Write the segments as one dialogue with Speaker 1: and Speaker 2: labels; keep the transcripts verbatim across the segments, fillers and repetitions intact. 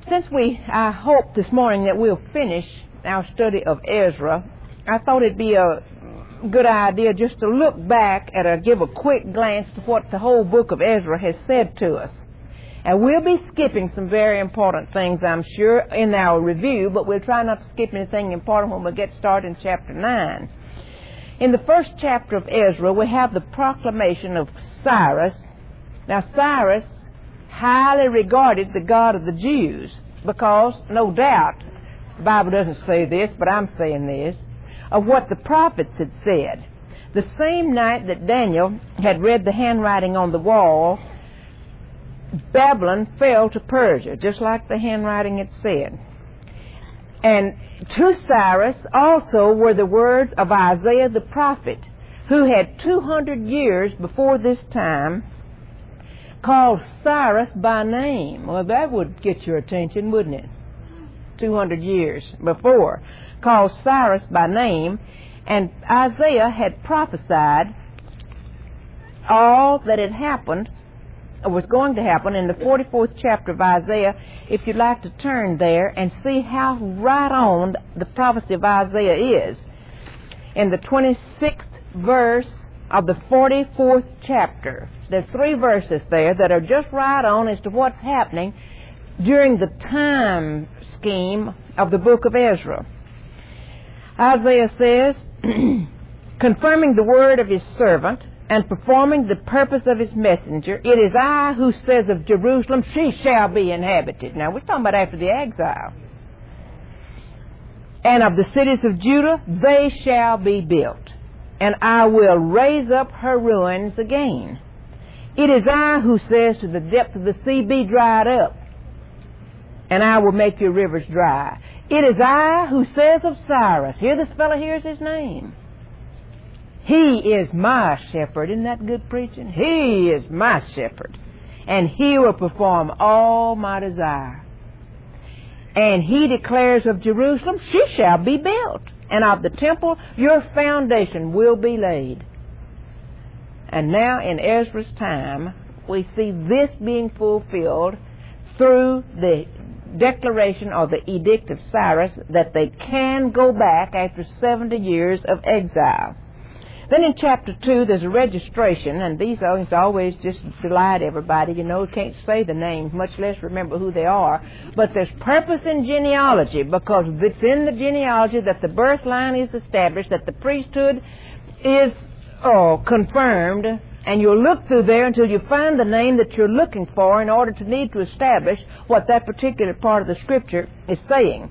Speaker 1: Since we, I hope this morning that we'll finish our study of Ezra, I thought it'd be a good idea just to look back at a, give a quick glance to what the whole book of Ezra has said to us. And we'll be skipping some very important things, I'm sure, in our review, but we'll try not to skip anything important when we get started in chapter nine. In the first chapter of Ezra, we have the proclamation of Cyrus. Now, Cyrus highly regarded the God of the Jews because, no doubt, the Bible doesn't say this, but I'm saying this, of what the prophets had said. The same night that Daniel had read the handwriting on the wall, Babylon fell to Persia, just like the handwriting had said. And to Cyrus also were the words of Isaiah the prophet, who had two hundred years before this time called Cyrus by name. Well, that would get your attention, wouldn't it? two hundred years before, called Cyrus by name, and Isaiah had prophesied all that had happened, or was going to happen, in the forty-fourth chapter of Isaiah. If you'd like to turn there and see how right on the prophecy of Isaiah is. In the twenty-sixth verse of the forty-fourth chapter, there are three verses there that are just right on as to what's happening during the time scheme of the book of Ezra. Isaiah says, confirming the word of his servant and performing the purpose of his messenger, it is I who says of Jerusalem, she shall be inhabited. Now, we're talking about after the exile. And of the cities of Judah, they shall be built, and I will raise up her ruins again. It is I who says to the depth of the sea, be dried up, and I will make your rivers dry. It is I who says of Cyrus, here this fellow hears his name. He is my shepherd. Isn't that good preaching? He is my shepherd, and he will perform all my desire. And he declares of Jerusalem, she shall be built, and of the temple your foundation will be laid. And now in Ezra's time, we see this being fulfilled through the declaration or the edict of Cyrus that they can go back after seventy years of exile. Then in chapter two, there's a registration, and these things always just delight everybody. You know, you can't say the names, much less remember who they are. But there's purpose in genealogy, because it's in the genealogy that the birth line is established, that the priesthood is oh, confirmed, and you'll look through there until you find the name that you're looking for in order to need to establish what that particular part of the Scripture is saying.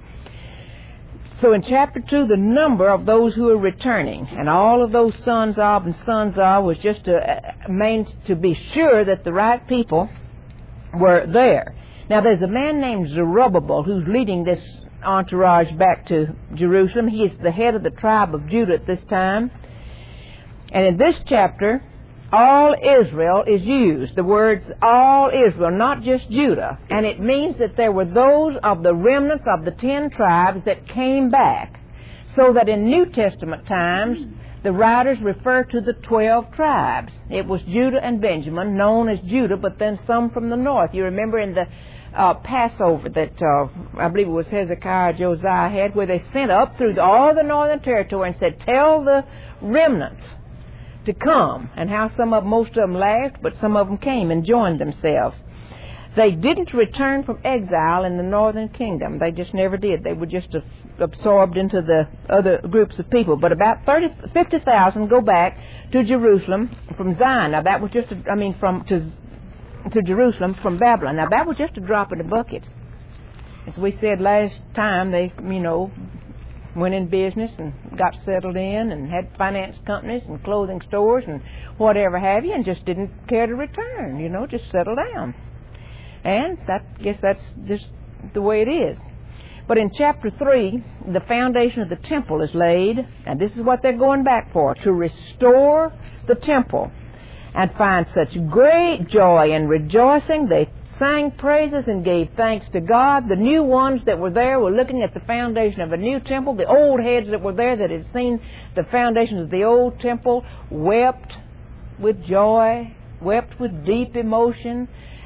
Speaker 1: So in chapter two, the number of those who are returning, and all of those sons of and sons of, was just to, uh, main, to be sure that the right people were there. Now there's a man named Zerubbabel who's leading this entourage back to Jerusalem. He is the head of the tribe of Judah at this time. And in this chapter, all Israel is used. The words all Israel, not just Judah. And it means that there were those of the remnants of the ten tribes that came back. So that in New Testament times, the writers refer to the twelve tribes. It was Judah and Benjamin, known as Judah, but then some from the north. You remember in the uh, Passover that uh, I believe it was Hezekiah or Josiah had, where they sent up through the, all the northern territory and said, tell the remnants to come, and how some of most of them laughed, but some of them came and joined themselves. They didn't return from exile in the northern kingdom. They just never did. They were just absorbed into the other groups of people. But about thirty, fifty thousand go back to Jerusalem from Zion. Now that was just, a, I mean, from to to Jerusalem from Babylon. Now that was just a drop in the bucket. As we said last time, they, you know, went in business and got settled in and had finance companies and clothing stores and whatever have you, and just didn't care to return, you know, just settle down. And that, I guess that's just the way it is. But in chapter three, the foundation of the temple is laid, and this is what they're going back for, to restore the temple and find such great joy and rejoicing. They sang praises and gave thanks to God. The new ones that were there were looking at the foundation of a new temple. The old heads that were there that had seen the foundations of the old temple wept with joy, wept with deep emotion,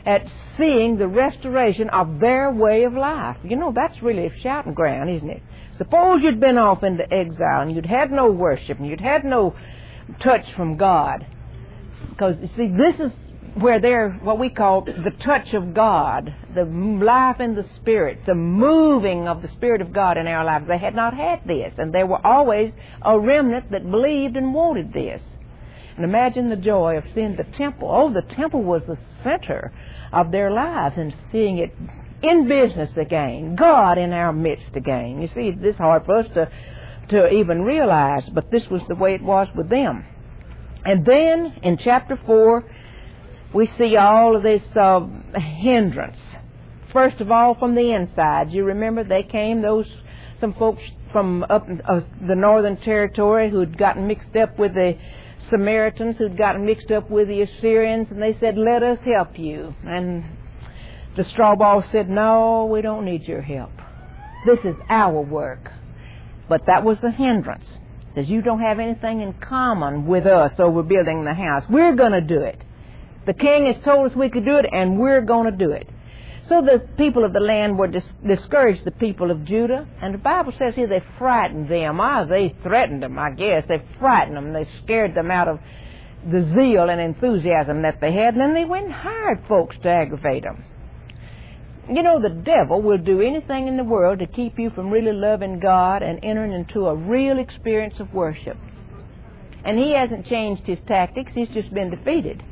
Speaker 1: at seeing the restoration of their way of life. You know, that's really a shouting ground, isn't it? Suppose you'd been off into exile and you'd had no worship and you'd had no touch from God. Because, you see, this is where they're what we call the touch of God, the life in the Spirit, the moving of the Spirit of God in our lives. They had not had this, and there were always a remnant that believed and wanted this. And imagine the joy of seeing the temple. Oh, the temple was the center of their lives, and seeing it in business again, God in our midst again. You see, this is hard for us to, to even realize, but this was the way it was with them. And then in chapter four, we see all of this uh, hindrance. First of all, from the inside. You remember they came, those some folks from up uh, the northern territory who'd gotten mixed up with the Samaritans, who'd gotten mixed up with the Assyrians, and they said, let us help you. And the straw ball said, no, we don't need your help. This is our work. But that was the hindrance. Says, you don't have anything in common with us over building the house. We're going to do it. The king has told us we could do it, and we're going to do it. So the people of the land were dis- discouraged, the people of Judah. And the Bible says here they frightened them. Ah, they threatened them, I guess. They frightened them. They scared them out of the zeal and enthusiasm that they had. And then they went and hired folks to aggravate them. You know, the devil will do anything in the world to keep you from really loving God and entering into a real experience of worship. And he hasn't changed his tactics. He's just been defeated.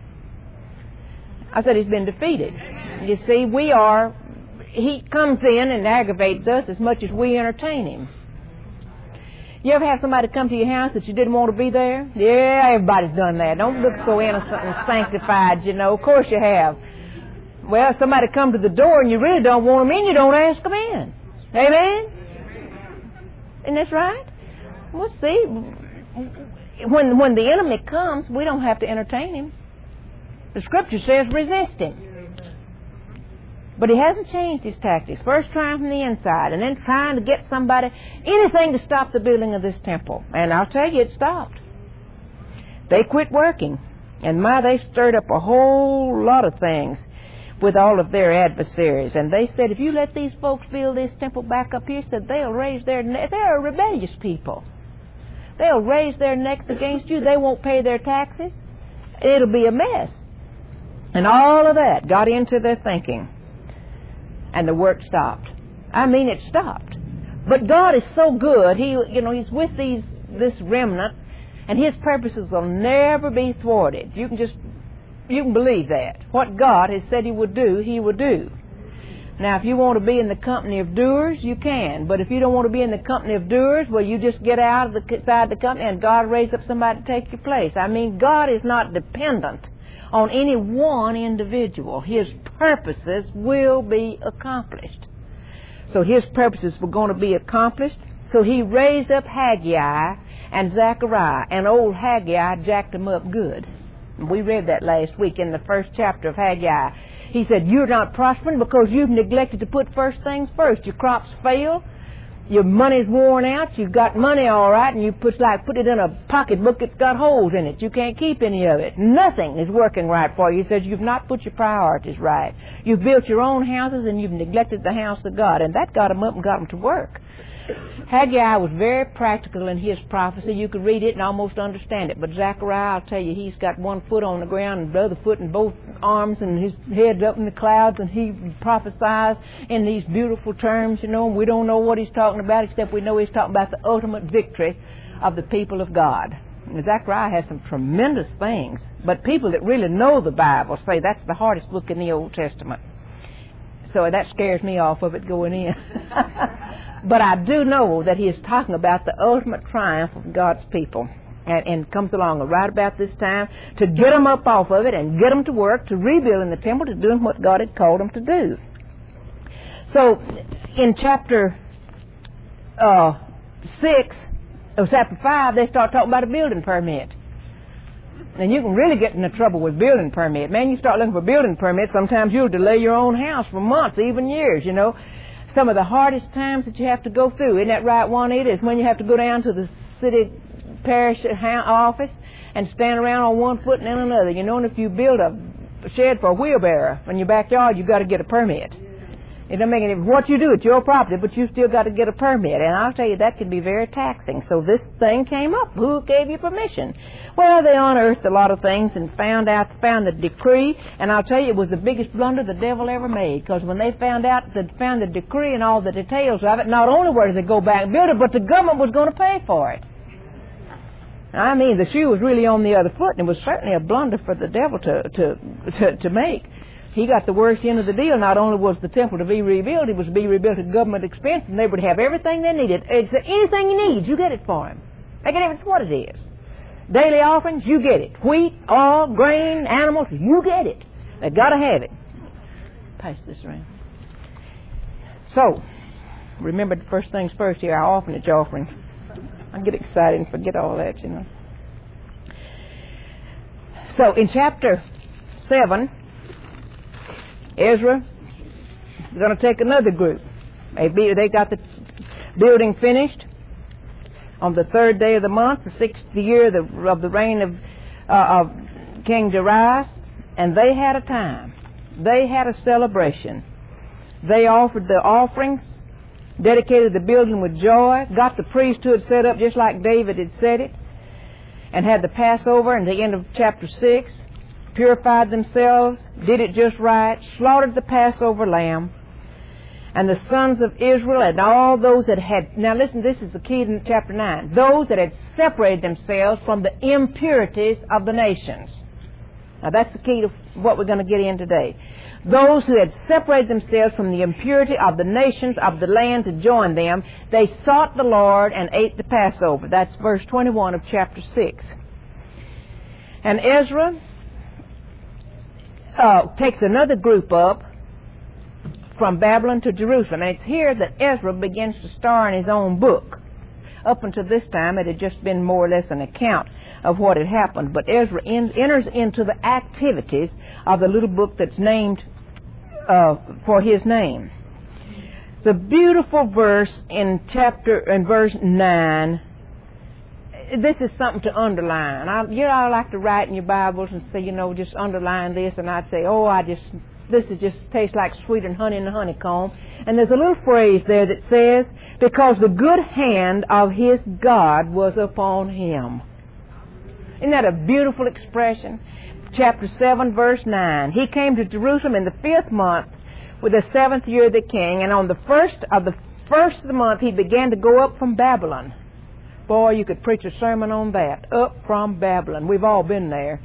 Speaker 1: I said he's been defeated. You see, we are, he comes in and aggravates us as much as we entertain him. You ever have somebody come to your house that you didn't want to be there? Yeah, everybody's done that. Don't look so innocent and sanctified, you know. Of course you have. Well, somebody come to the door and you really don't want them in, you don't ask them in. Amen? Isn't that right? Well, see, when, when the enemy comes, we don't have to entertain him. The Scripture says resist him. But he hasn't changed his tactics. First trying from the inside, and then trying to get somebody, anything to stop the building of this temple. And I'll tell you, it stopped. They quit working. And my, they stirred up a whole lot of things with all of their adversaries. And they said, if you let these folks build this temple back up here, said they'll raise their necks. They're a rebellious people. They'll raise their necks against you. They won't pay their taxes. It'll be a mess. And all of that got into their thinking. And the work stopped. I mean, it stopped. But God is so good. He, you know, He's with these this remnant, and His purposes will never be thwarted. You can just, you can believe that. What God has said He would do, He will do. Now, if you want to be in the company of doers, you can. But if you don't want to be in the company of doers, well, you just get out of the side of the company, and God raise up somebody to take your place. I mean, God is not dependent on any one individual. His purposes will be accomplished. So His purposes were going to be accomplished. So He raised up Haggai and Zechariah, and old Haggai jacked them up good. We read that last week in the first chapter of Haggai. He said, you're not prospering because you've neglected to put first things first. Your crops fail. Your money's worn out. You've got money all right, and you put like put it in a pocketbook that's got holes in it. You can't keep any of it. Nothing is working right for you. He says you've not put your priorities right. You've built your own houses, and you've neglected the house of God. And that got them up and got them to work. Haggai was very practical in his prophecy. You could read it and almost understand it. But Zechariah, I'll tell you, he's got one foot on the ground and the other foot in both arms, and his head's up in the clouds, and he prophesies in these beautiful terms, you know. We don't know what he's talking about, except we know he's talking about the ultimate victory of the people of God. And Zechariah has some tremendous things. But people that really know the Bible say that's the hardest book in the Old Testament. So that scares me off of it going in. But I do know that he is talking about the ultimate triumph of God's people. And, and comes along right about this time to get them up off of it and get them to work, to rebuilding the temple, to doing what God had called them to do. So in chapter uh, six, or chapter five, they start talking about a building permit. And you can really get into trouble with building permit. Man, you start looking for building permits, sometimes you'll delay your own house for months, even years, you know. Some of the hardest times that you have to go through, isn't that right, Juanita, is when you have to go down to the city parish office and stand around on one foot and then another. You know, and if you build a shed for a wheelbarrow in your backyard, you've got to get a permit. It doesn't make any difference what you do. It's your property, but you still got to get a permit. And I'll tell you, that can be very taxing. So this thing came up. Who gave you permission? Well, they unearthed a lot of things and found out, found the decree. And I'll tell you, it was the biggest blunder the devil ever made. Because when they found out, they found the decree and all the details of it, not only were they go back and build it, but the government was going to pay for it. I mean, the shoe was really on the other foot, and it was certainly a blunder for the devil to to to, to make. He got the worst end of the deal. Not only was the temple to be rebuilt, it was to be rebuilt at government expense, and they would have everything they needed. It's anything you need, you get it for him. Make a difference what it is. Daily offerings, you get it. Wheat, oil, grain, animals, you get it. They got to have it. Pass this around. So, remember the first things first here, our orphanage offering. I get excited and forget all that, you know. So, in chapter seven, Ezra is going to take another group. They, be, they got the building finished on the third day of the month, the sixth year of the, of the reign of, uh, of King Darius, and they had a time. They had a celebration. They offered the offerings, dedicated the building with joy, got the priesthood set up just like David had said it, and had the Passover in the end of chapter six. Purified themselves, did it just right, slaughtered the Passover lamb, and the sons of Israel and all those that had, now listen, this is the key in chapter nine, those that had separated themselves from the impurities of the nations. Now that's the key to what we're going to get in today. Those who had separated themselves from the impurity of the nations of the land to join them, they sought the Lord and ate the Passover. That's verse twenty-one of chapter six. And Ezra Uh, takes another group up from Babylon to Jerusalem. And it's here that Ezra begins to star in his own book. Up until this time, it had just been more or less an account of what had happened. But Ezra in, enters into the activities of the little book that's named uh, for his name. It's a beautiful verse in chapter, in verse nine. This is something to underline. I, you know, I like to write in your Bibles and say, you know, just underline this, and I'd say, oh, I just, this is just tastes like sweeter honey in the honeycomb. And there's a little phrase there that says, because the good hand of his God was upon him. Isn't that a beautiful expression? Chapter seven, verse nine. He came to Jerusalem in the fifth month with the seventh year of the king, and on the first of the first of the month he began to go up from Babylon. Boy, you could preach a sermon on that. Up from Babylon. We've all been there.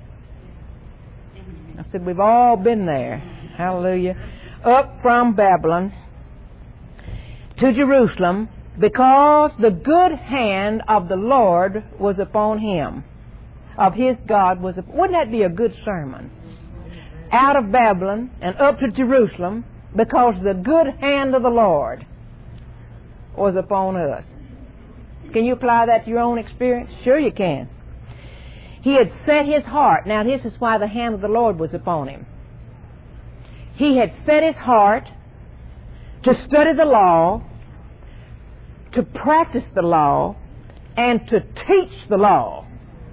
Speaker 1: I said, we've all been there. Hallelujah. Up from Babylon to Jerusalem, because the good hand of the Lord was upon him. Of his God was upon. Wouldn't that be a good sermon? Out of Babylon and up to Jerusalem, because the good hand of the Lord was upon us. Can you apply that to your own experience? Sure you can. He had set his heart. Now this is why the hand of the Lord was upon him. He had set his heart to study the law, to practice the law, and to teach the law.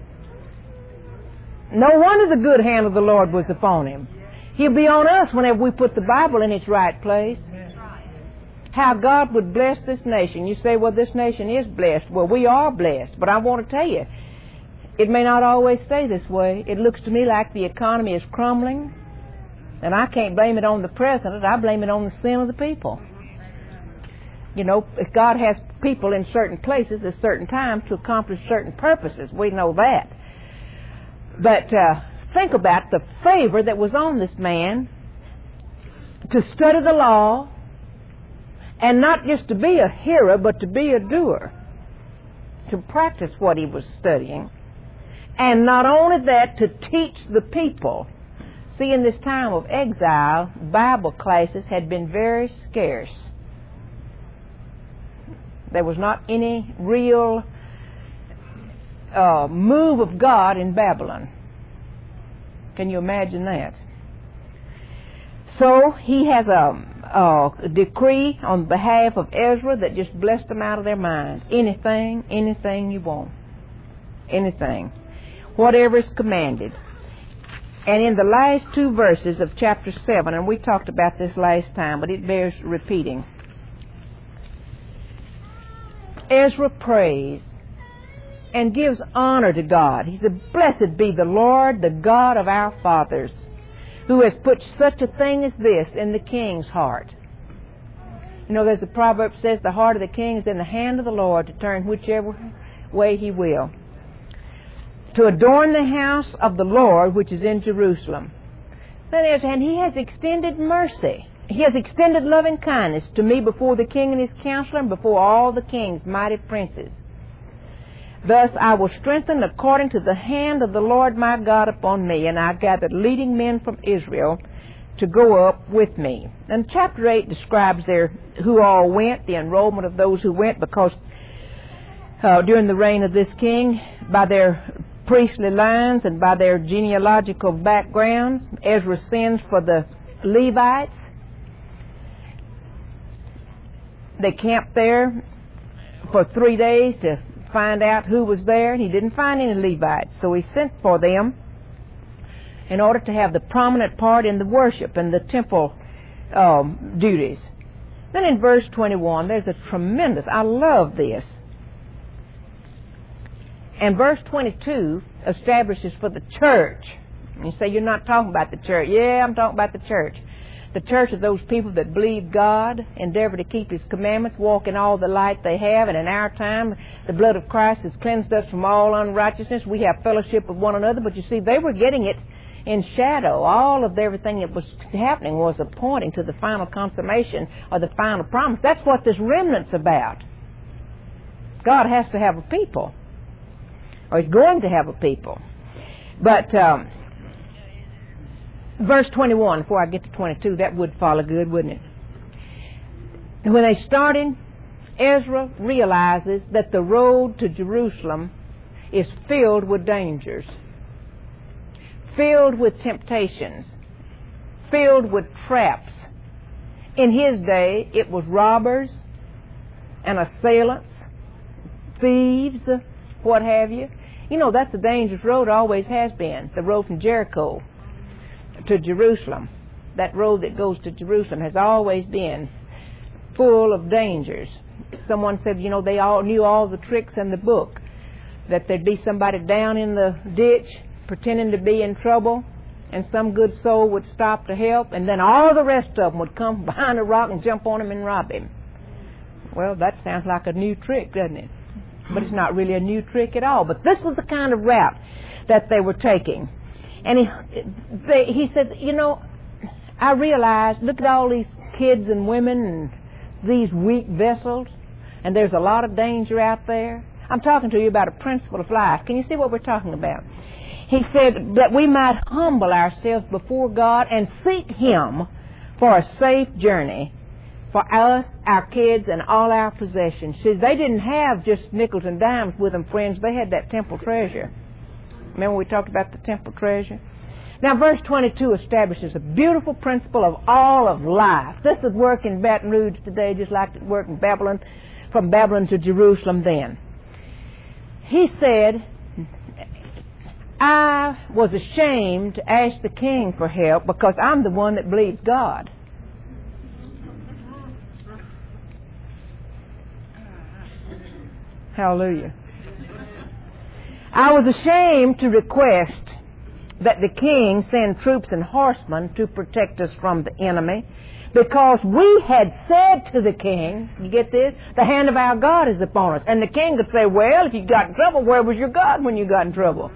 Speaker 1: No wonder the good hand of the Lord was upon him. He'll be on us whenever we put the Bible in its right place. How God would bless this nation. You say, well, this nation is blessed. Well, we are blessed. But I want to tell you, it may not always stay this way. It looks to me like the economy is crumbling. And I can't blame it on the president. I blame it on the sin of the people. You know, if God has people in certain places at certain times to accomplish certain purposes, we know that. But uh, think about the favor that was on this man to study the law, and not just to be a hearer, but to be a doer. To practice what he was studying. And not only that, to teach the people. See, in this time of exile, Bible classes had been very scarce. There was not any real uh, move of God in Babylon. Can you imagine that? So he has a Uh, a decree on behalf of Ezra that just blessed them out of their mind. Anything, anything you want. Anything. Whatever is commanded. And in the last two verses of chapter seven, and we talked about this last time, but it bears repeating, Ezra prays and gives honor to God. He said, "Blessed be the Lord, the God of our fathers, who has put such a thing as this in the king's heart." You know, there's a proverb that says, "The heart of the king is in the hand of the Lord to turn whichever way he will." To adorn the house of the Lord, which is in Jerusalem. That is, and he has extended mercy. He has extended loving kindness to me before the king and his counselor and before all the king's mighty princes. Thus I will strengthen according to the hand of the Lord my God upon me, and I gathered leading men from Israel to go up with me. And chapter eight describes there who all went, the enrollment of those who went, because uh, during the reign of this king, by their priestly lines and by their genealogical backgrounds, Ezra sends for the Levites. They camped there for three days to find out who was there, and he didn't find any Levites, so he sent for them in order to have the prominent part in the worship and the temple um, duties. Then in verse twenty-one, there's a tremendous, I love this. And verse twenty-two establishes for the church. And you say, "You're not talking about the church." Yeah, I'm talking about the church. The church are those people that believe God, endeavor to keep His commandments, walk in all the light they have, and in our time, the blood of Christ has cleansed us from all unrighteousness. We have fellowship with one another, but you see, they were getting it in shadow. All of everything that was happening was pointing to the final consummation or the final promise. That's what this remnant's about. God has to have a people, or He's going to have a people. But um, verse twenty-one, before I get to twenty-two, that would follow good, wouldn't it? And when they started, Ezra realizes that the road to Jerusalem is filled with dangers, filled with temptations, filled with traps. In his day, it was robbers and assailants, thieves, what have you. You know, that's a dangerous road, always has been, the road from Jericho to Jerusalem. That road that goes to Jerusalem has always been full of dangers. Someone said, you know, they all knew all the tricks in the book, that there'd be somebody down in the ditch pretending to be in trouble, and some good soul would stop to help, and then all the rest of them would come behind a rock and jump on him and rob him. Well, that sounds like a new trick, doesn't it? But it's not really a new trick at all. But this was the kind of route that they were taking. And he, they, he said, you know, I realized, look at all these kids and women and these weak vessels, and there's a lot of danger out there. I'm talking to you about a principle of life. Can you see what we're talking about? He said that we might humble ourselves before God and seek Him for a safe journey for us, our kids, and all our possessions. See, they didn't have just nickels and dimes with them, friends. They had that temple treasure. Remember we talked about the temple treasure? Now, verse twenty-two establishes a beautiful principle of all of life. This would work in Baton Rouge today just like it worked in Babylon, from Babylon to Jerusalem then. He said, I was ashamed to ask the king for help because I'm the one that believes God. Hallelujah. I was ashamed to request that the king send troops and horsemen to protect us from the enemy, because we had said to the king, you get this, the hand of our God is upon us. And the king could say, well, if you got in trouble, where was your God when you got in trouble?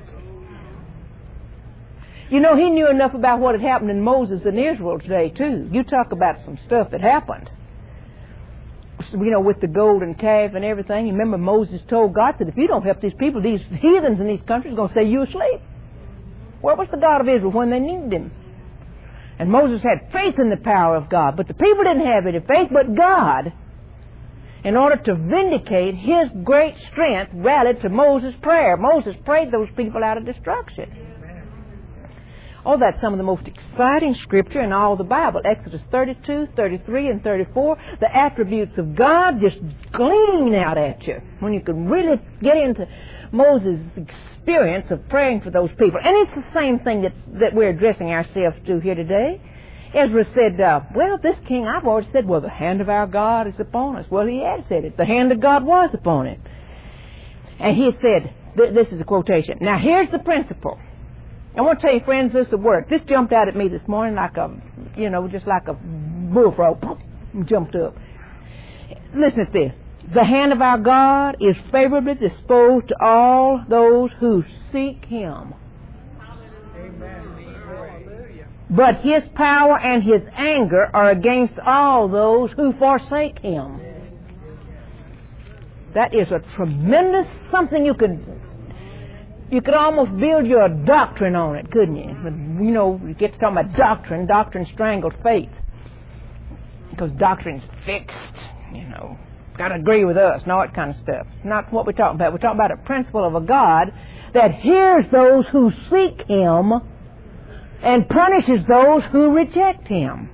Speaker 1: You know, he knew enough about what had happened in Moses and Israel today, too. You talk about some stuff that happened. You know, with the golden calf and everything. You remember Moses told God that if you don't help these people, these heathens in these countries are going to say you asleep. Where was the God of Israel when they needed Him? And Moses had faith in the power of God, but the people didn't have any faith, but God, in order to vindicate His great strength, rallied to Moses' prayer. Moses prayed those people out of destruction. Oh, that's some of the most exciting scripture in all the Bible. Exodus thirty-two, thirty-three, and thirty-four. The attributes of God just gleaming out at you when you can really get into Moses' experience of praying for those people. And it's the same thing that's, that we're addressing ourselves to here today. Ezra said, uh, well, this king, I've already said, well, the hand of our God is upon us. Well, he had said it. The hand of God was upon him. And he said, th- this is a quotation. Now, here's the principle. I want to tell you, friends, this will work. This jumped out at me this morning like a, you know, just like a bullfrog. Jumped up. Listen to this. The hand of our God is favorably disposed to all those who seek Him. Amen. But His power and His anger are against all those who forsake Him. That is a tremendous something you could, you could almost build your doctrine on it, couldn't you? You know, you get to talking about doctrine, doctrine strangled faith. Because doctrine's fixed, you know, got to agree with us and all that kind of stuff. Not what we're talking about. We're talking about a principle of a God that hears those who seek Him and punishes those who reject Him.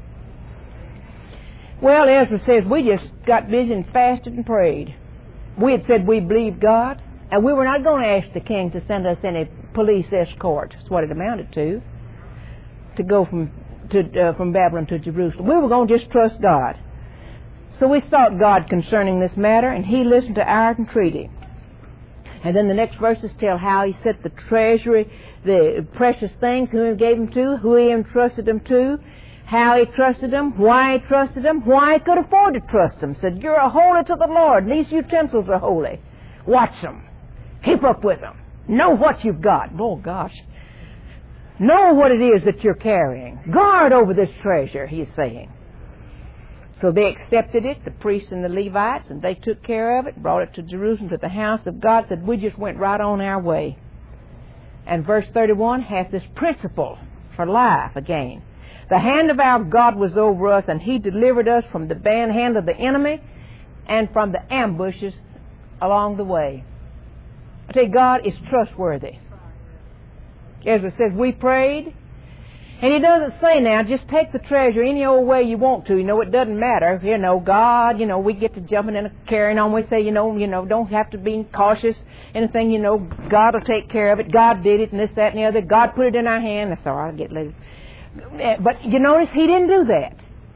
Speaker 1: Well, Ezra says, we just got busy and fasted and prayed. We had said we believed God, and we were not going to ask the king to send us any police escort. That's what it amounted to, to go from to uh, from Babylon to Jerusalem. We were going to just trust God. So we sought God concerning this matter, and He listened to our entreaty. And then the next verses tell how He set the treasury, the precious things, who He gave them to, who He entrusted them to, how He trusted them, why He trusted them, why He could afford to trust them. Said, you're a holy to the Lord, and these utensils are holy. Watch them. Keep up with them. Know what you've got. Oh, gosh. Know what it is that you're carrying. Guard over this treasure, He's saying. So they accepted it, the priests and the Levites, and they took care of it, brought it to Jerusalem, to the house of God, said, we just went right on our way. And verse thirty-one has this principle for life again. The hand of our God was over us, and He delivered us from the bad hand of the enemy and from the ambushes along the way. I tell you, God is trustworthy. Ezra says, we prayed, and He doesn't say now, just take the treasure any old way you want to. You know, it doesn't matter. You know, God, you know, we get to jumping in and carrying on. We say, you know, you know, don't have to be cautious. Anything, you know, God will take care of it. God did it, and this, that, and the other. God put it in our hand. That's all right, I'll get later. But you notice He didn't do that.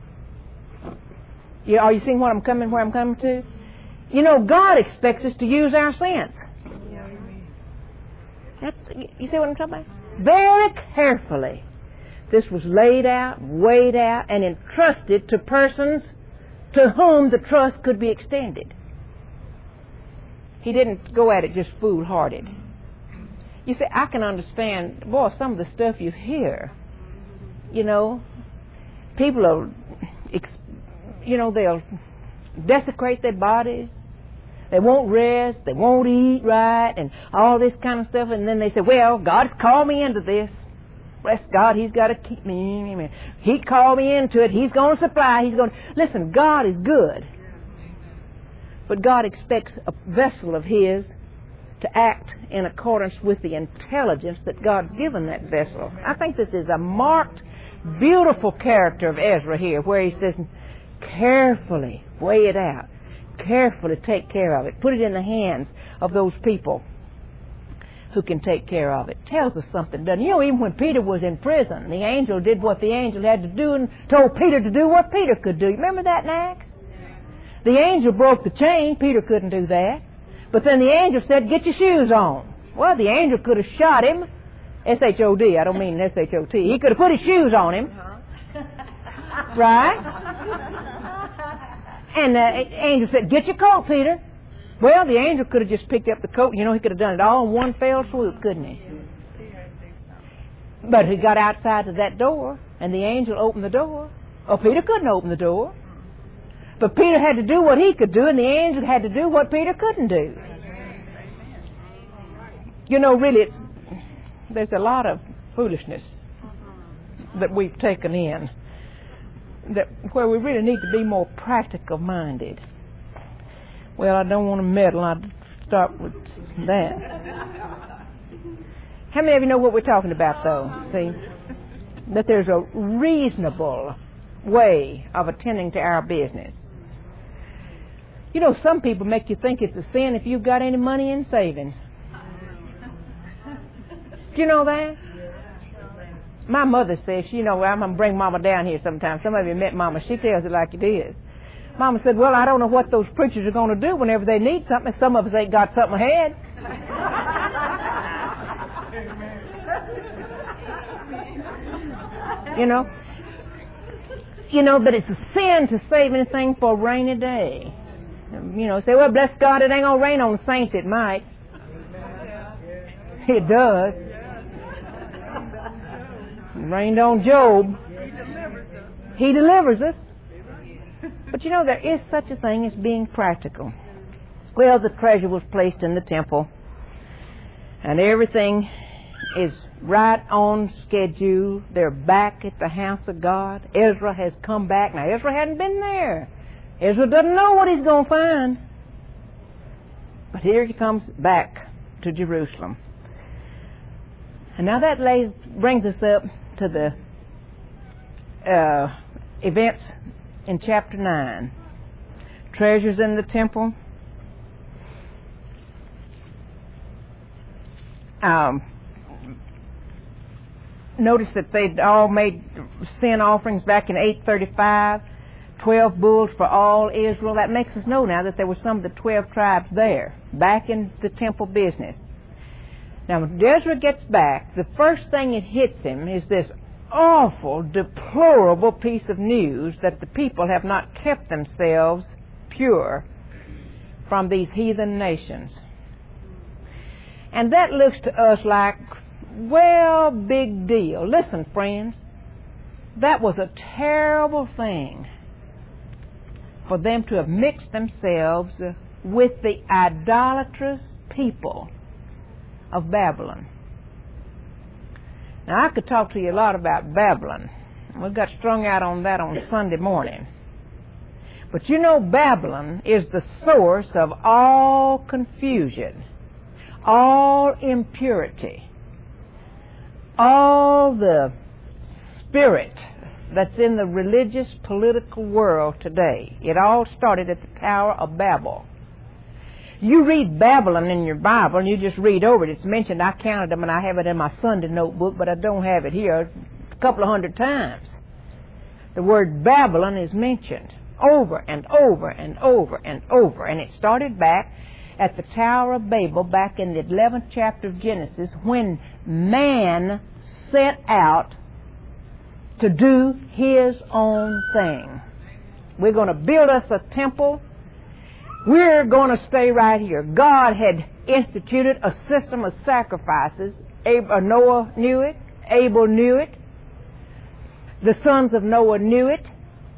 Speaker 1: You, are you seeing what I'm coming, where I'm coming to? You know, God expects us to use our sense. That's, you see what I'm talking about? Very carefully. This was laid out, weighed out, and entrusted to persons to whom the trust could be extended. He didn't go at it just foolhardy. You see, I can understand, boy, some of the stuff you hear. You know, people are, you know, they'll desecrate their bodies. They won't rest. They won't eat right, and all this kind of stuff. And then they say, well, God's called me into this. Bless God, He's got to keep me. He called me into it. He's going to supply. He's going to... Listen, God is good. But God expects a vessel of His to act in accordance with the intelligence that God's given that vessel. I think this is a marked, beautiful character of Ezra here, where he says, carefully weigh it out. Carefully take care of it. Put it in the hands of those people who can take care of it. Tells us something, doesn't it? You know, even when Peter was in prison, the angel did what the angel had to do and told Peter to do what Peter could do. Remember that in Acts? The angel broke the chain. Peter couldn't do that. But then the angel said, get your shoes on. Well, the angel could have shot him. S H O D. I don't mean S H O T. He could have put his shoes on him. Right? And the angel said, get your coat, Peter. Well, the angel could have just picked up the coat. You know, he could have done it all in one fell swoop, couldn't he? But he got outside of that door, and the angel opened the door. Oh, Peter couldn't open the door. But Peter had to do what he could do, and the angel had to do what Peter couldn't do. You know, really, it's, there's a lot of foolishness that we've taken in, that where we really need to be more practical minded. Well, I don't want to meddle. I'll start with that. How many of you know what we're talking about, though? See, that there's a reasonable way of attending to our business. You know, some people make you think it's a sin if you've got any money in savings. Do you know that? My mother says, you know, I'm going to bring Mama down here sometime. Some of you met Mama. She tells it like it is. Mama said, well, I don't know what those preachers are going to do whenever they need something. Some of us ain't got something ahead. You know? You know, but it's a sin to save anything for a rainy day. You know, say, well, bless God, it ain't going to rain on the saints. It might. It does. It rained on Job. He delivers us. But you know, there is such a thing as being practical. Well, the treasure was placed in the temple, and everything is right on schedule. They're back at the house of God. Ezra has come back. Now, Ezra hadn't been there. Ezra doesn't know what he's going to find. But here he comes back to Jerusalem. And now that lays, brings us up to the uh, events in chapter nine. Treasures in the temple. Um, notice that they'd all made sin offerings back in eight thirty-five. Twelve bulls for all Israel. That makes us know now that there were some of the twelve tribes there, back in the temple business. Now, when Ezra gets back, the first thing that hits him is this awful, deplorable piece of news that the people have not kept themselves pure from these heathen nations. And that looks to us like, well, big deal. Listen, friends, that was a terrible thing for them to have mixed themselves with the idolatrous people of Babylon. Now, I could talk to you a lot about Babylon. We got strung out on that on Sunday morning. But you know, Babylon is the source of all confusion, all impurity, all the spirit that's in the religious, political world today. It all started at the Tower of Babel. You read Babylon in your Bible and you just read over it. It's mentioned, I counted them and I have it in my Sunday notebook, but I don't have it here, a couple of hundred times. The word Babylon is mentioned over and over and over and over. And it started back at the Tower of Babel, back in the eleventh chapter of Genesis, when man set out to do his own thing. We're going to build us a temple. We're going to stay right here. God had instituted a system of sacrifices. Noah knew it. Abel knew it. The sons of Noah knew it.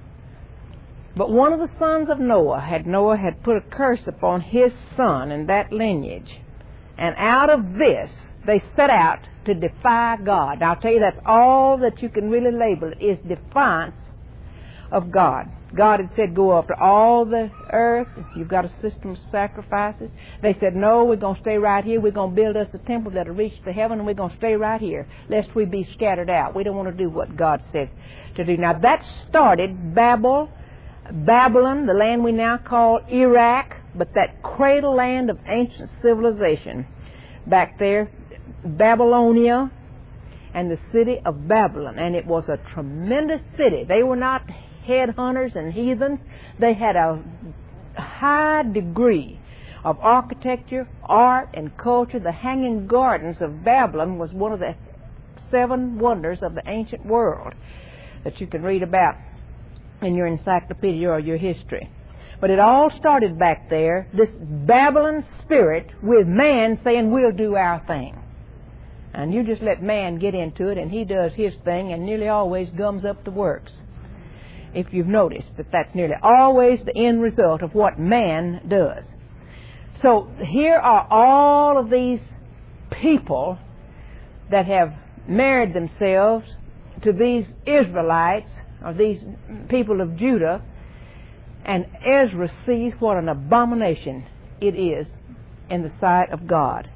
Speaker 1: But one of the sons of Noah had Noah had put a curse upon his son and that lineage. And out of this, they set out to defy God. Now, I'll tell you, that's all that you can really label it, is defiance of God. God had said, go after all the earth. You've got a system of sacrifices. They said, no, we're going to stay right here. We're going to build us a temple that'll reach to heaven, and we're going to stay right here, lest we be scattered out. We don't want to do what God says to do. Now, that started Babel, Babylon, the land we now call Iraq, but that cradle land of ancient civilization back there, Babylonia, and the city of Babylon. And it was a tremendous city. They were not headhunters and heathens. They had a high degree of architecture, art, and culture. The Hanging Gardens of Babylon was one of the seven wonders of the ancient world that you can read about in your encyclopedia or your history. But it all started back there, this Babylon spirit with man saying, we'll do our thing. And you just let man get into it, and he does his thing and nearly always gums up the works. If you've noticed that that's nearly always the end result of what man does. So here are all of these people that have married themselves to these Israelites, or these people of Judah, and Ezra sees what an abomination it is in the sight of God.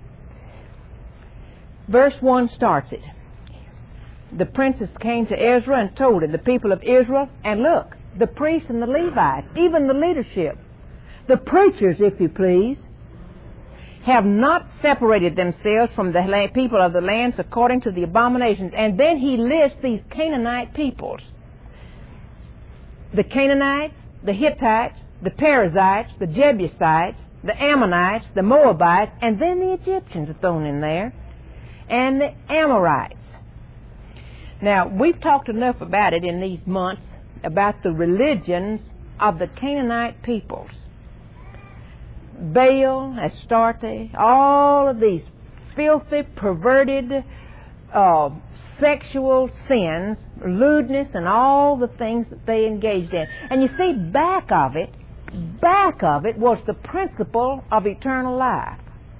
Speaker 1: Verse one starts it. The princes came to Ezra and told him, the people of Israel, and look, the priests and the Levites, even the leadership, the preachers, if you please, have not separated themselves from the la- people of the lands according to the abominations. And then he lists these Canaanite peoples. The Canaanites, the Hittites, the Perizzites, the Jebusites, the Ammonites, the Moabites, and then the Egyptians are thrown in there, and the Amorites. Now, we've talked enough about it in these months, about the religions of the Canaanite peoples. Baal, Astarte, all of these filthy, perverted, uh, sexual sins, lewdness, and all the things that they engaged in. And you see, back of it, back of it was the principle of eternal life.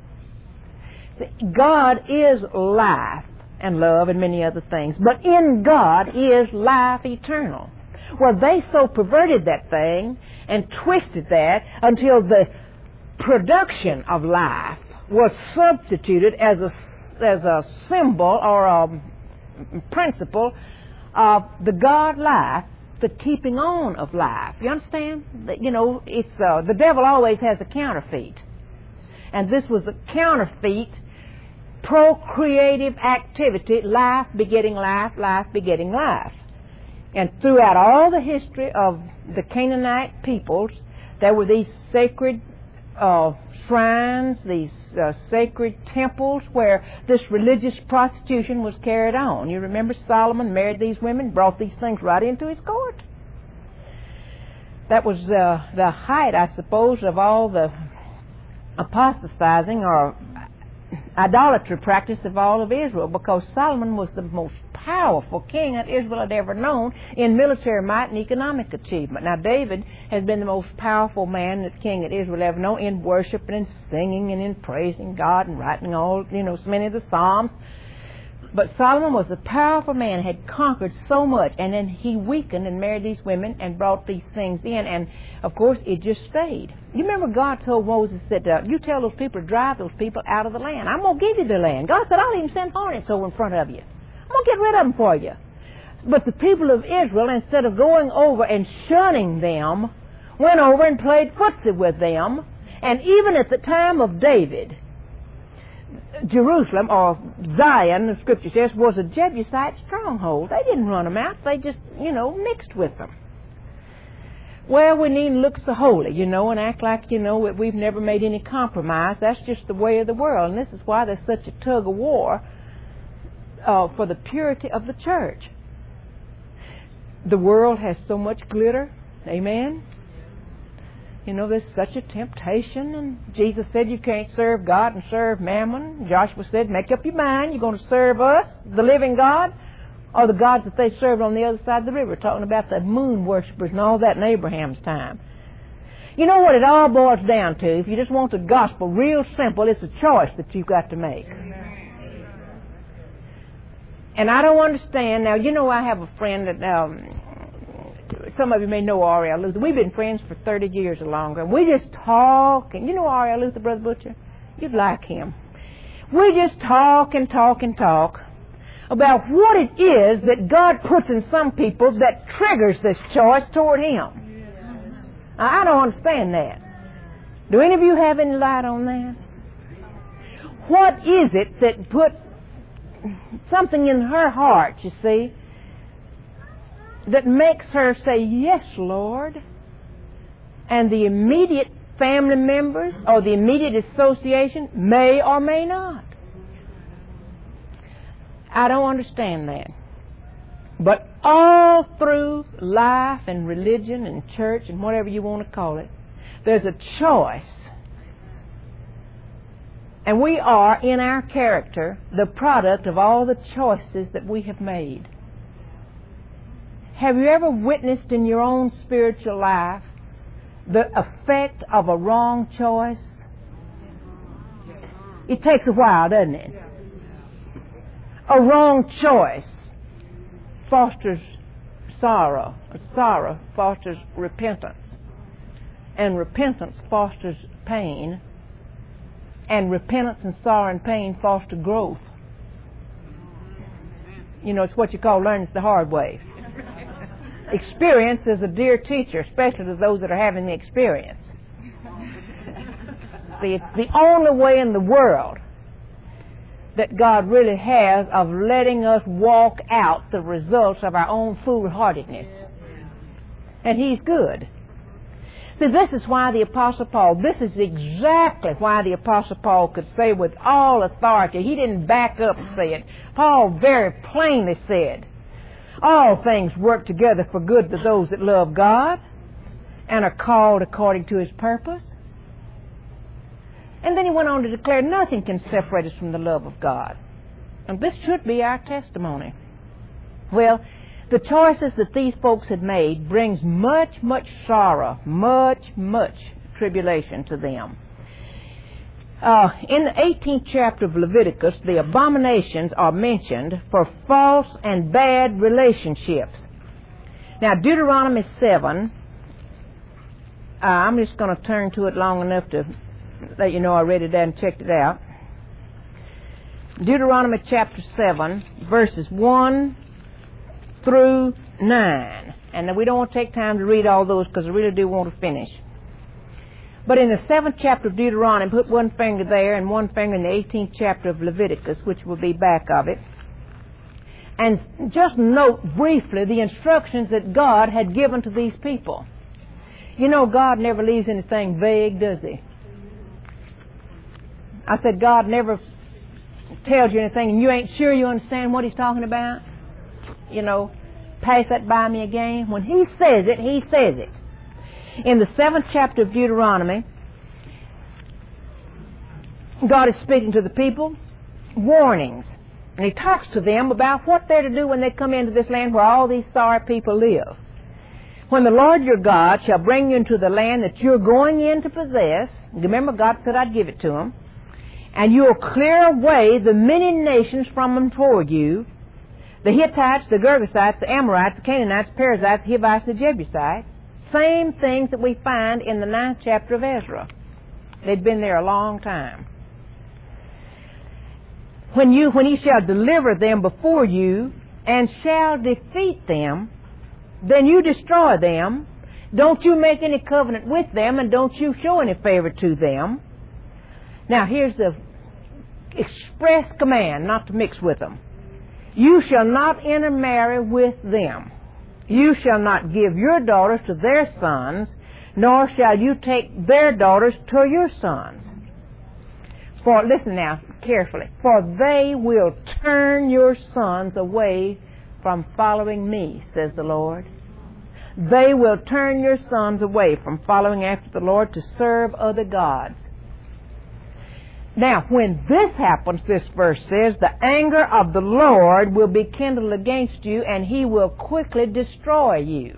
Speaker 1: See, God is life and love and many other things, but in God is life eternal. Well, they so perverted that thing and twisted that until the production of life was substituted as a, as a symbol or a principle of the God life, the keeping on of life. You understand? That, you know, it's uh, the devil always has a counterfeit, and this was a counterfeit, procreative activity, life begetting life, life begetting life. And throughout all the history of the Canaanite peoples, there were these sacred uh, shrines, these uh, sacred temples where this religious prostitution was carried on. You remember Solomon married these women, brought these things right into his court. That was uh, the height, I suppose, of all the apostatizing or idolatry practice of all of Israel, because Solomon was the most powerful king that Israel had ever known in military might and economic achievement. Now, David has been the most powerful man, that king that Israel ever known, in worship and in singing and in praising God and writing all, you know, so many of the Psalms. But Solomon was a powerful man, had conquered so much, and then he weakened and married these women and brought these things in, and of course it just stayed. You remember God told Moses, said, uh, you tell those people to drive those people out of the land. I'm going to give you the land. God said, I'll even send hornets over in front of you. I'm going to get rid of them for you. But the people of Israel, instead of going over and shunning them, went over and played footsie with them. And even at the time of David, Jerusalem, or Zion, the Scripture says, was a Jebusite stronghold. They didn't run them out. They just, you know, mixed with them. Well, we needn't look so holy, you know, and act like, you know, that we've never made any compromise. That's just the way of the world. And this is why there's such a tug of war uh, for the purity of the church. The world has so much glitter. Amen? You know, there's such a temptation, and Jesus said you can't serve God and serve mammon. Joshua said, make up your mind, you're going to serve us, the living God, or the gods that they served on the other side of the river, talking about the moon worshippers and all that in Abraham's time. You know what it all boils down to? If you just want the gospel real simple, it's a choice that you've got to make. And I don't understand. Now, you know, I have a friend that... Um, some of you may know R L Luther. We've been friends for thirty years or longer. And we just talk. And you know R L Luther, Brother Butcher? You'd like him. We just talk and talk and talk about what it is that God puts in some people that triggers this choice toward Him. Now, I don't understand that. Do any of you have any light on that? What is it that put something in her heart, you see, that makes her say, yes, Lord, and the immediate family members or the immediate association may or may not? I don't understand that. But all through life and religion and church and whatever you want to call it, there's a choice. And we are, in our character, the product of all the choices that we have made. Have you ever witnessed in your own spiritual life the effect of a wrong choice? It takes a while, doesn't it? A wrong choice fosters sorrow. Sorrow fosters repentance. And repentance fosters pain. And repentance and sorrow and pain foster growth. You know, it's what you call learning the hard way. Experience is a dear teacher, especially to those that are having the experience. See, it's the only way in the world that God really has of letting us walk out the results of our own foolhardiness. And He's good. See, this is why the Apostle Paul, this is exactly why the Apostle Paul could say with all authority, he didn't back up and say it. Paul very plainly said, all things work together for good to those that love God and are called according to His purpose. And then he went on to declare nothing can separate us from the love of God. And this should be our testimony. Well, the choices that these folks had made brings much, much sorrow, much, much tribulation to them. Uh, in the eighteenth chapter of Leviticus, the abominations are mentioned for false and bad relationships. Now, Deuteronomy seven, uh, I'm just going to turn to it long enough to let you know I read it and checked it out. Deuteronomy chapter seven, verses one through nine. And we don't want to take time to read all those because I really do want to finish. But in the seventh chapter of Deuteronomy, put one finger there and one finger in the eighteenth chapter of Leviticus, which will be back of it. And just note briefly the instructions that God had given to these people. You know, God never leaves anything vague, does He? I said, God never tells you anything and you ain't sure you understand what He's talking about. You know, pass that by me again. When He says it, He says it. In the seventh chapter of Deuteronomy, God is speaking to the people, warnings. And He talks to them about what they're to do when they come into this land where all these sorry people live. When the Lord your God shall bring you into the land that you're going in to possess, remember God said I'd give it to them, and you'll clear away the many nations from before you, the Hittites, the Girgashites, the Amorites, the Canaanites, the Perizzites, the Hivites, the Jebusites. Same things that we find in the ninth chapter of Ezra. They'd been there a long time. When you, when He shall deliver them before you and shall defeat them, then you destroy them. Don't you make any covenant with them, and don't you show any favor to them. Now here's the express command not to mix with them. You shall not intermarry with them. You shall not give your daughters to their sons, nor shall you take their daughters to your sons. For, listen now carefully, for they will turn your sons away from following me, says the Lord. They will turn your sons away from following after the Lord to serve other gods. Now, when this happens, this verse says, the anger of the Lord will be kindled against you, and He will quickly destroy you.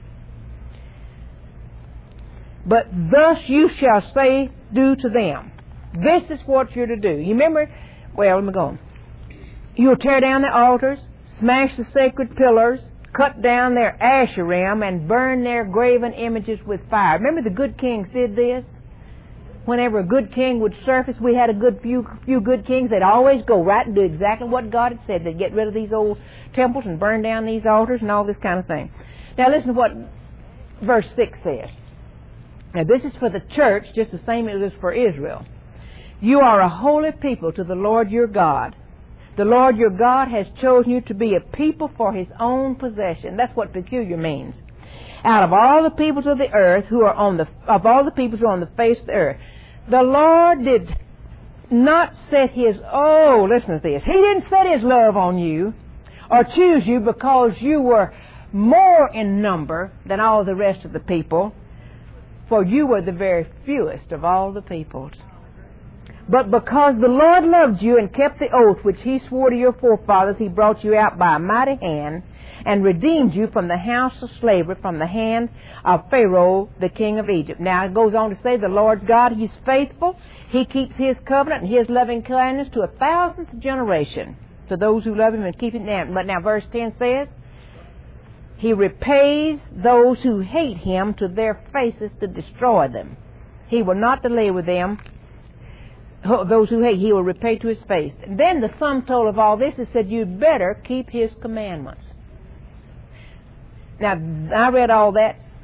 Speaker 1: But thus you shall say, do to them. This is what you're to do. You remember, well, let me go on. You'll tear down the altars, smash the sacred pillars, cut down their Asherim, and burn their graven images with fire. Remember the good kings did this? Whenever a good king would surface, we had a good few few good kings, they'd always go right and do exactly what God had said. They'd get rid of these old temples and burn down these altars and all this kind of thing. Now listen to what verse six says. Now this is for the church just the same as it is for Israel. You are a holy people to the Lord your God. The Lord your God has chosen you to be a people for His own possession. That's what peculiar means. Out of all the peoples of the earth who are on the of all the peoples who are on the face of the earth, the Lord did not set His oh listen to this. He didn't set His love on you or choose you because you were more in number than all the rest of the people, for you were the very fewest of all the peoples. But because the Lord loved you and kept the oath which He swore to your forefathers, He brought you out by a mighty hand and redeemed you from the house of slavery, from the hand of Pharaoh, the king of Egypt. Now it goes on to say the Lord God, He's faithful. He keeps His covenant and His loving kindness to a thousandth generation to those who love Him and keep it down. But now verse ten says, He repays those who hate Him to their faces to destroy them. He will not delay with them. Those who hate, He will repay to His face. And then the sum total of all this is said, you'd better keep His commandments. Now, I read all that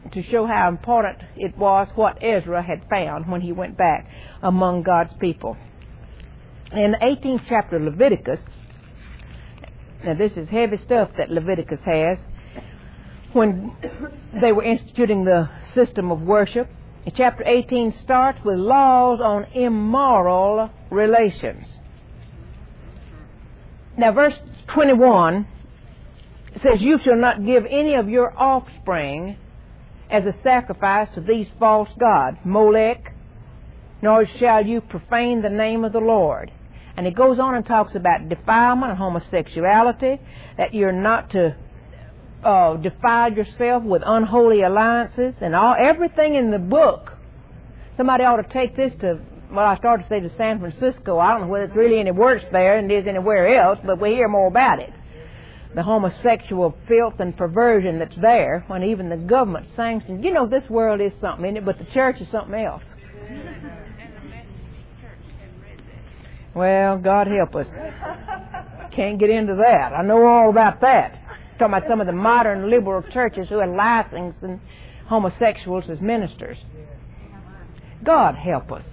Speaker 1: to show how important it was what Ezra had found when he went back among God's people. In the eighteenth chapter of Leviticus, now this is heavy stuff that Leviticus has, when they were instituting the system of worship. Chapter eighteen starts with laws on immoral relations. Now verse twenty-one says, "You shall not give any of your offspring as a sacrifice to these false gods, Molech, nor shall you profane the name of the Lord." And it goes on and talks about defilement and homosexuality, that you're not to uh, defile yourself with unholy alliances, and all everything in the book. Somebody ought to take this to, well, I started to say to San Francisco. I don't know whether it's really any worse there than it is anywhere else, but we hear more about it. The homosexual filth and perversion that's there, when even the government sanctions. You know, this world is something, isn't it? But the church is something else. Well, God help us. Can't get into that. I know all about that. Talking about some of the modern liberal churches who are licensing homosexuals as ministers. God help us.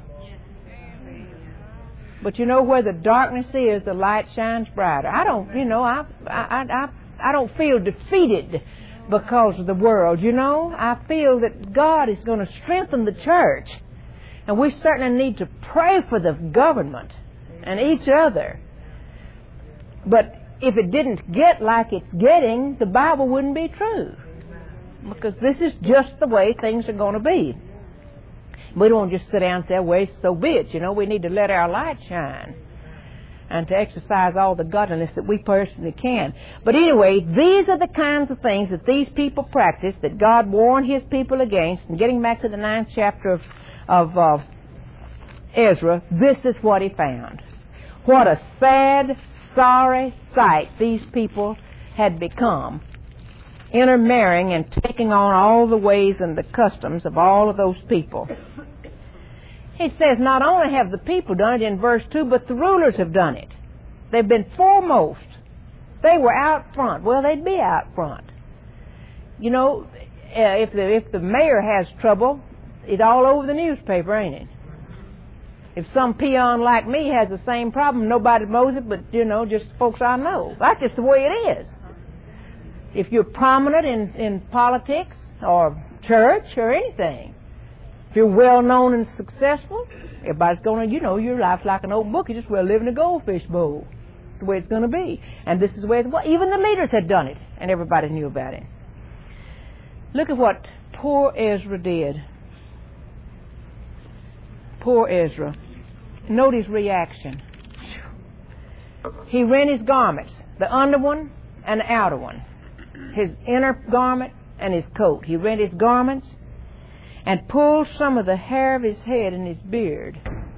Speaker 1: But you know, where the darkness is, the light shines brighter. I don't, you know, I, I, I, I don't feel defeated because of the world, you know. I feel that God is going to strengthen the church. And we certainly need to pray for the government and each other. But if it didn't get like it's getting, the Bible wouldn't be true. Because this is just the way things are going to be. We don't just sit down and say, well, so be it. You know, we need to let our light shine and to exercise all the godliness that we personally can. But anyway, these are the kinds of things that these people practice, that God warned His people against. And getting back to the ninth chapter of, of uh, Ezra, this is what he found. What a sad, sorry sight these people had become, intermarrying and taking on all the ways and the customs of all of those people. He says not only have the people done it in verse two, but the rulers have done it. They've been foremost. They were out front. Well, they'd be out front. You know, if the, if the mayor has trouble, it's all over the newspaper, ain't it? If some peon like me has the same problem, nobody knows it, but, you know, just folks I know. That's just the way it is. If you're prominent in, in politics or church or anything, if you're well-known and successful, everybody's going to, you know, your life's like an old book. You just well live in a goldfish bowl. It's the way it's going to be. And this is the way it was. Even the leaders had done it, and everybody knew about it. Look at what poor Ezra did. Poor Ezra. Note his reaction. He rent his garments, the under one and the outer one, his inner garment and his coat. He rent his garments and pulled some of the hair of his head and his beard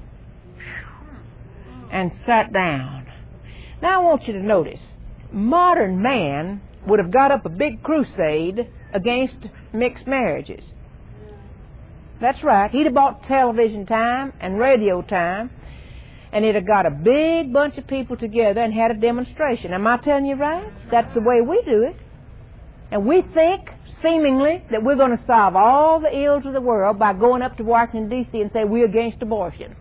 Speaker 1: and sat down. Now I want you to notice, modern man would have got up a big crusade against mixed marriages. That's right. He'd have bought television time and radio time, and he'd have got a big bunch of people together and had a demonstration. Am I telling you right? That's the way we do it. And we think, seemingly, that we're going to solve all the ills of the world by going up to Washington, D C and say we're against abortion.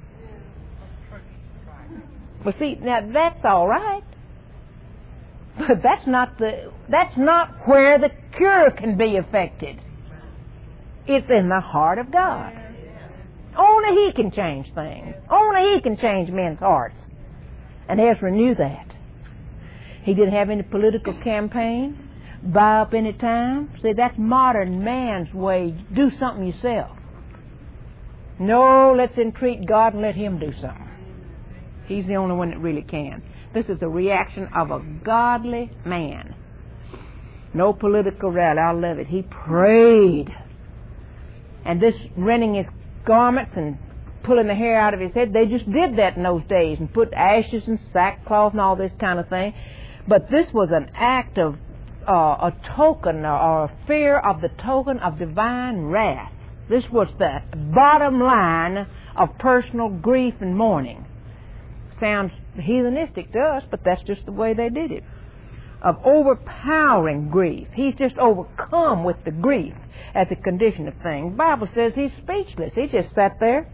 Speaker 1: Well, see, now that's all right. But that's not the, that's not where the cure can be effected. It's in the heart of God. Only He can change things. Only He can change men's hearts. And Ezra knew that. He didn't have any political campaign, buy up any time. See, that's modern man's way. Do something yourself. No, let's entreat God and let Him do something. He's the only one that really can. This is a reaction of a godly man. No political rally. I love it. He prayed. And this rending his garments and pulling the hair out of his head, they just did that in those days and put ashes and sackcloth and all this kind of thing. But this was an act of uh, a token or a fear of the token of divine wrath. This was the bottom line of personal grief and mourning. Sounds heathenistic to us, but that's just the way they did it. of overpowering grief. He's just overcome with the grief as a condition of things. The Bible says he's speechless. He just sat there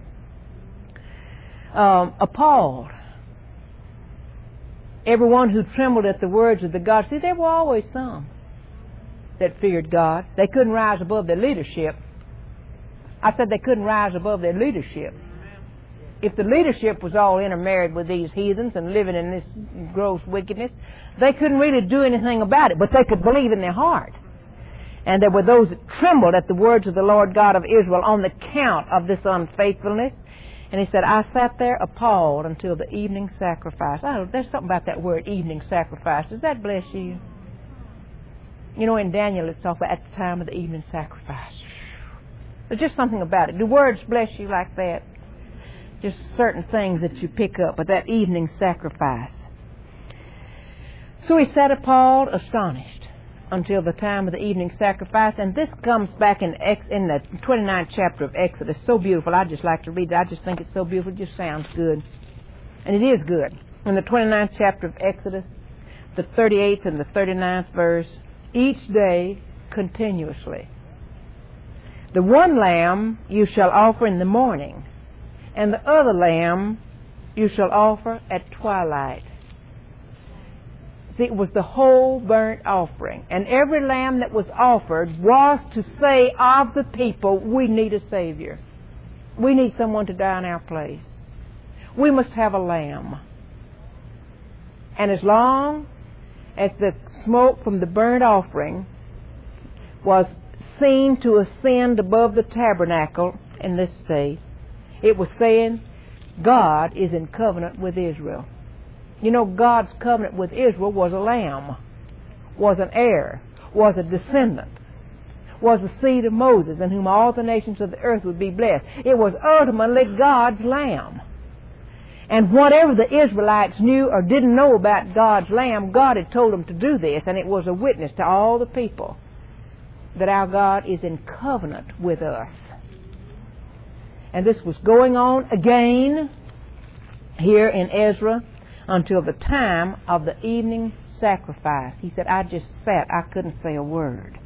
Speaker 1: um, appalled. Everyone who trembled at the words of the God. See, there were always some that feared God. They couldn't rise above their leadership. I said they couldn't rise above their leadership. If the leadership was all intermarried with these heathens and living in this gross wickedness, they couldn't really do anything about it, but they could believe in their heart. And there were those that trembled at the words of the Lord God of Israel on the count of this unfaithfulness. And he said, I sat there appalled until the evening sacrifice. Oh, there's something about that word, evening sacrifice. Does that bless you? You know, in Daniel it's talking about at the time of the evening sacrifice. There's just something about it. Do words bless you like that? Just certain things that you pick up, but that evening sacrifice. So he sat appalled, astonished, until the time of the evening sacrifice. And this comes back in Ex, in the twenty-ninth chapter of Exodus. So beautiful. I just like to read it. I just think it's so beautiful. It just sounds good. And it is good. In the twenty-ninth chapter of Exodus, the thirty-eighth and the thirty-ninth verse, each day continuously. The one lamb you shall offer in the morning, and the other lamb you shall offer at twilight. See, it was the whole burnt offering. And every lamb that was offered was to say of the people, we need a Savior. We need someone to die in our place. We must have a lamb. And as long as the smoke from the burnt offering was seen to ascend above the tabernacle in this state, it was saying, God is in covenant with Israel. You know, God's covenant with Israel was a lamb, was an heir, was a descendant, was the seed of Moses, in whom all the nations of the earth would be blessed. It was ultimately God's lamb. And whatever the Israelites knew or didn't know about God's lamb, God had told them to do this, and it was a witness to all the people that our God is in covenant with us. And this was going on again here in Ezra until the time of the evening sacrifice. He said, I just sat, I couldn't say a word.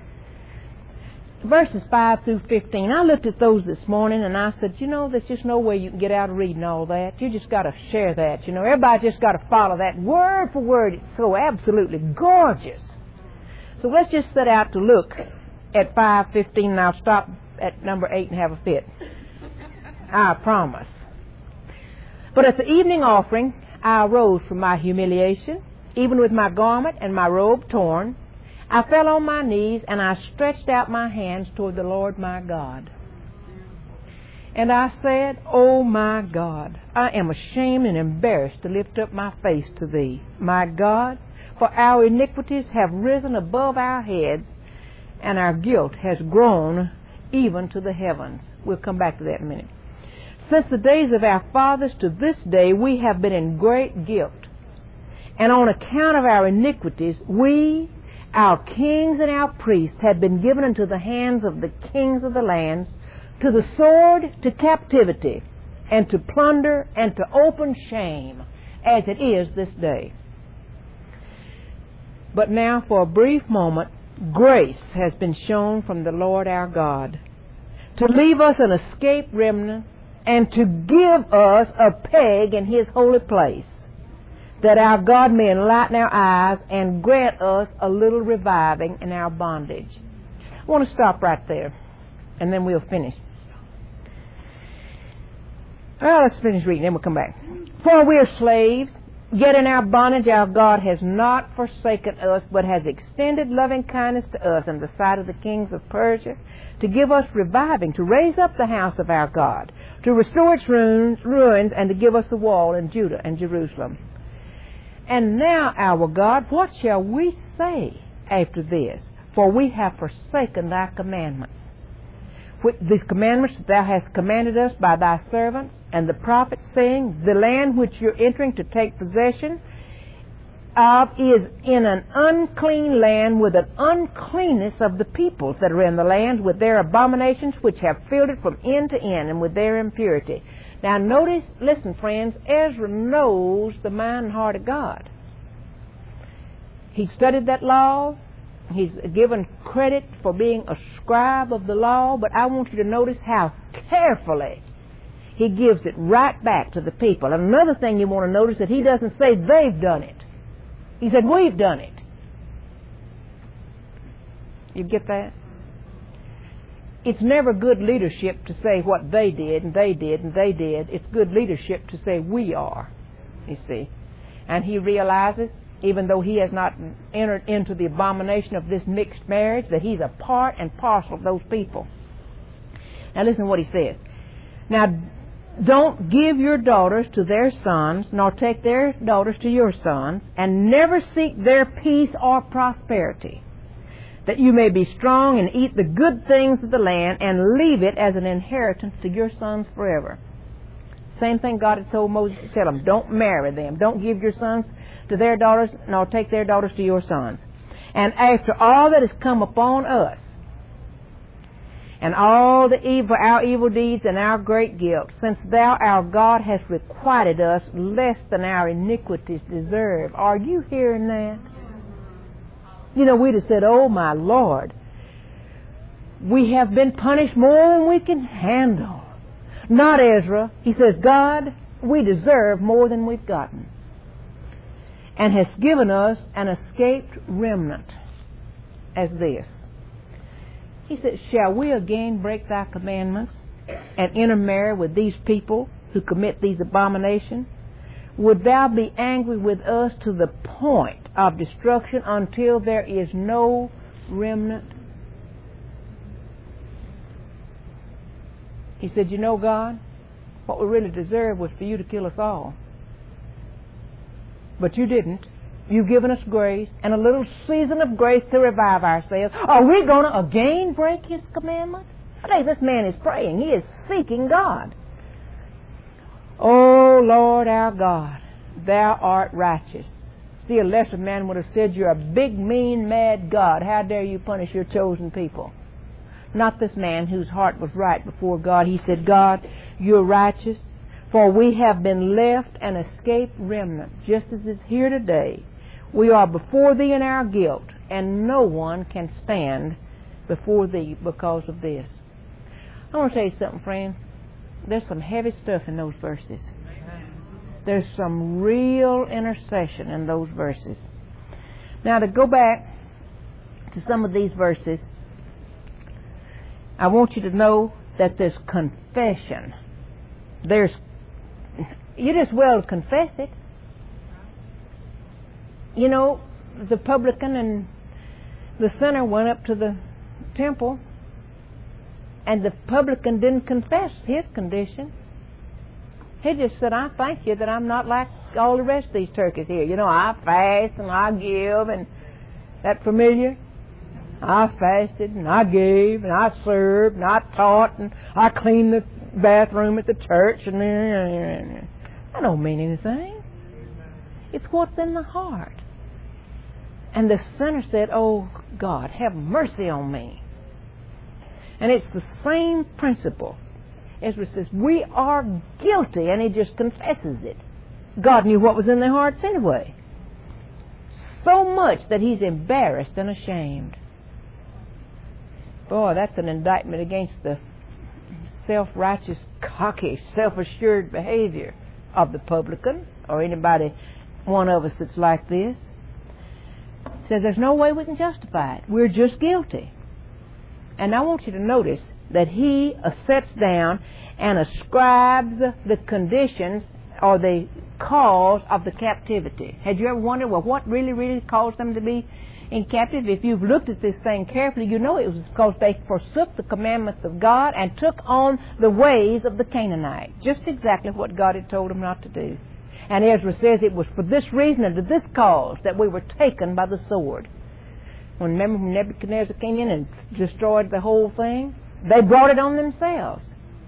Speaker 1: Verses five through fifteen, I looked at those this morning and I said, you know, there's just no way you can get out of reading all that. You just got to share that. You know, everybody's just got to follow that word for word. It's so absolutely gorgeous. So let's just set out to look at five fifteen, and I'll stop at number eight and have a fit. I promise. But at the evening offering, I arose from my humiliation, even with my garment and my robe torn. I fell on my knees, and I stretched out my hands toward the Lord my God. And I said, O my God, I am ashamed and embarrassed to lift up my face to Thee, my God, for our iniquities have risen above our heads, and our guilt has grown even to the heavens. We'll come back to that in a minute. Since the days of our fathers to this day, we have been in great guilt. And on account of our iniquities, we, our kings and our priests, have been given into the hands of the kings of the lands, to the sword, to captivity, and to plunder, and to open shame, as it is this day. But now, for a brief moment, grace has been shown from the Lord our God, to leave us an escaped remnant, and to give us a peg in His holy place, that our God may enlighten our eyes and grant us a little reviving in our bondage. I want to stop right there, and then we'll finish. Well, let's finish reading, then we'll come back. For we are slaves, yet in our bondage our God has not forsaken us, but has extended loving kindness to us in the sight of the kings of Persia, to give us reviving, to raise up the house of our God, to restore its ruins, ruins, and to give us the wall in Judah and Jerusalem. And now, our God, what shall we say after this? For we have forsaken Thy commandments. These commandments that Thou hast commanded us by Thy servants and the prophets, saying, the land which you're entering to take possession of is in an unclean land, with an uncleanness of the peoples that are in the land, with their abominations which have filled it from end to end, and with their impurity. Now notice, listen friends, Ezra knows the mind and heart of God. He studied that law. He's given credit for being a scribe of the law, but I want you to notice how carefully he gives it right back to the people. And another thing you want to notice that he doesn't say they've done it. He said we've done it. You get that? It's never good leadership to say what they did and they did and they did. It's good leadership to say we are, you see. And he realizes, even though he has not entered into the abomination of this mixed marriage, that he's a part and parcel of those people. Now listen to what he says. Now, don't give your daughters to their sons, nor take their daughters to your sons, and never seek their peace or prosperity, that you may be strong and eat the good things of the land and leave it as an inheritance to your sons forever. Same thing God had told Moses to tell them. Don't marry them. Don't give your sons to their daughters, nor take their daughters to your sons. And after all that has come upon us, and all the evil, our evil deeds and our great guilt, since thou, our God, hast requited us less than our iniquities deserve. Are you hearing that? You know, we'd have said, oh my Lord, we have been punished more than we can handle. Not Ezra. He says, God, we deserve more than we've gotten, and has given us an escaped remnant as this. He said, shall we again break thy commandments and intermarry with these people who commit these abominations? Would thou be angry with us to the point of destruction until there is no remnant? He said, you know, God, what we really deserve was for you to kill us all. But you didn't. You've given us grace and a little season of grace to revive ourselves. Are we going to again break his commandment? I think this man is praying. He is seeking God. Oh, Lord our God, thou art righteous. See, a lesser man would have said, you're a big, mean, mad God. How dare you punish your chosen people? Not this man whose heart was right before God. He said, God, you're righteous, for we have been left an escaped remnant, just as is here today. We are before thee in our guilt, and no one can stand before thee because of this. I want to tell you something, friends. There's some heavy stuff in those verses. There's some real intercession in those verses. Now, to go back to some of these verses, I want you to know that there's confession. There's, you just well confess it. You know, the publican and the sinner went up to the temple, and the publican didn't confess his condition. He just said, I thank you that I'm not like all the rest of these turkeys here. You know, I fast and I give, and that familiar? I fasted and I gave and I served and I taught and I cleaned the bathroom at the church, and that don't mean anything. It's what's in the heart. And the sinner said, oh, God, have mercy on me. And it's the same principle. Ezra says, we are guilty, and he just confesses it. God knew what was in their hearts anyway. So much that he's embarrassed and ashamed. Boy, that's an indictment against the self-righteous, cocky, self-assured behavior of the publican, or anybody, one of us that's like this. Says there's no way we can justify it. We're just guilty. And I want you to notice that he uh, sets down and ascribes the conditions or the cause of the captivity. Had you ever wondered, well, what really, really caused them to be in captivity? If you've looked at this thing carefully, you know it was because they forsook the commandments of God and took on the ways of the Canaanite. Just exactly what God had told them not to do. And Ezra says it was for this reason and to this cause that we were taken by the sword. When, remember, when Nebuchadnezzar came in and destroyed the whole thing? They brought it on themselves.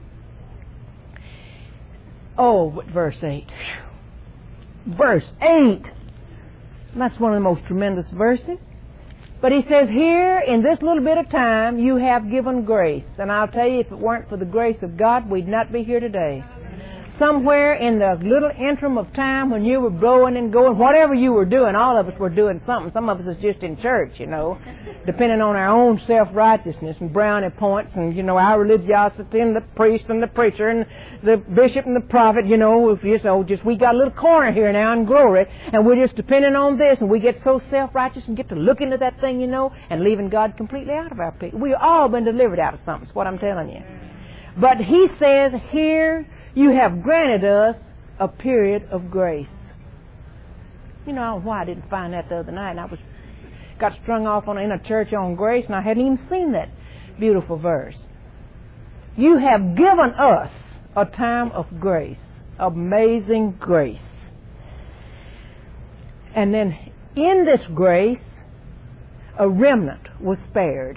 Speaker 1: Oh, verse eight. Verse eight. That's one of the most tremendous verses. But he says, here, in this little bit of time, you have given grace. And I'll tell you, if it weren't for the grace of God, we'd not be here today. somewhere in the little interim of time when you were blowing and going, whatever you were doing, all of us were doing something. Some of us is just in church, you know, depending on our own self-righteousness and brownie points and, you know, our religiosity and the priest and the preacher and the bishop and the prophet, you know, if you so just we got a little corner here now in glory, and we're just depending on this, and we get so self-righteous and get to look into that thing, you know, and leaving God completely out of our picture. We've all been delivered out of something, is what I'm telling you. But he says, here you have granted us a period of grace. You know, I don't know why I didn't find that the other night. And I was got strung off on in a church on grace, and I hadn't even seen that beautiful verse. You have given us a time of grace, amazing grace. And then in this grace, a remnant was spared.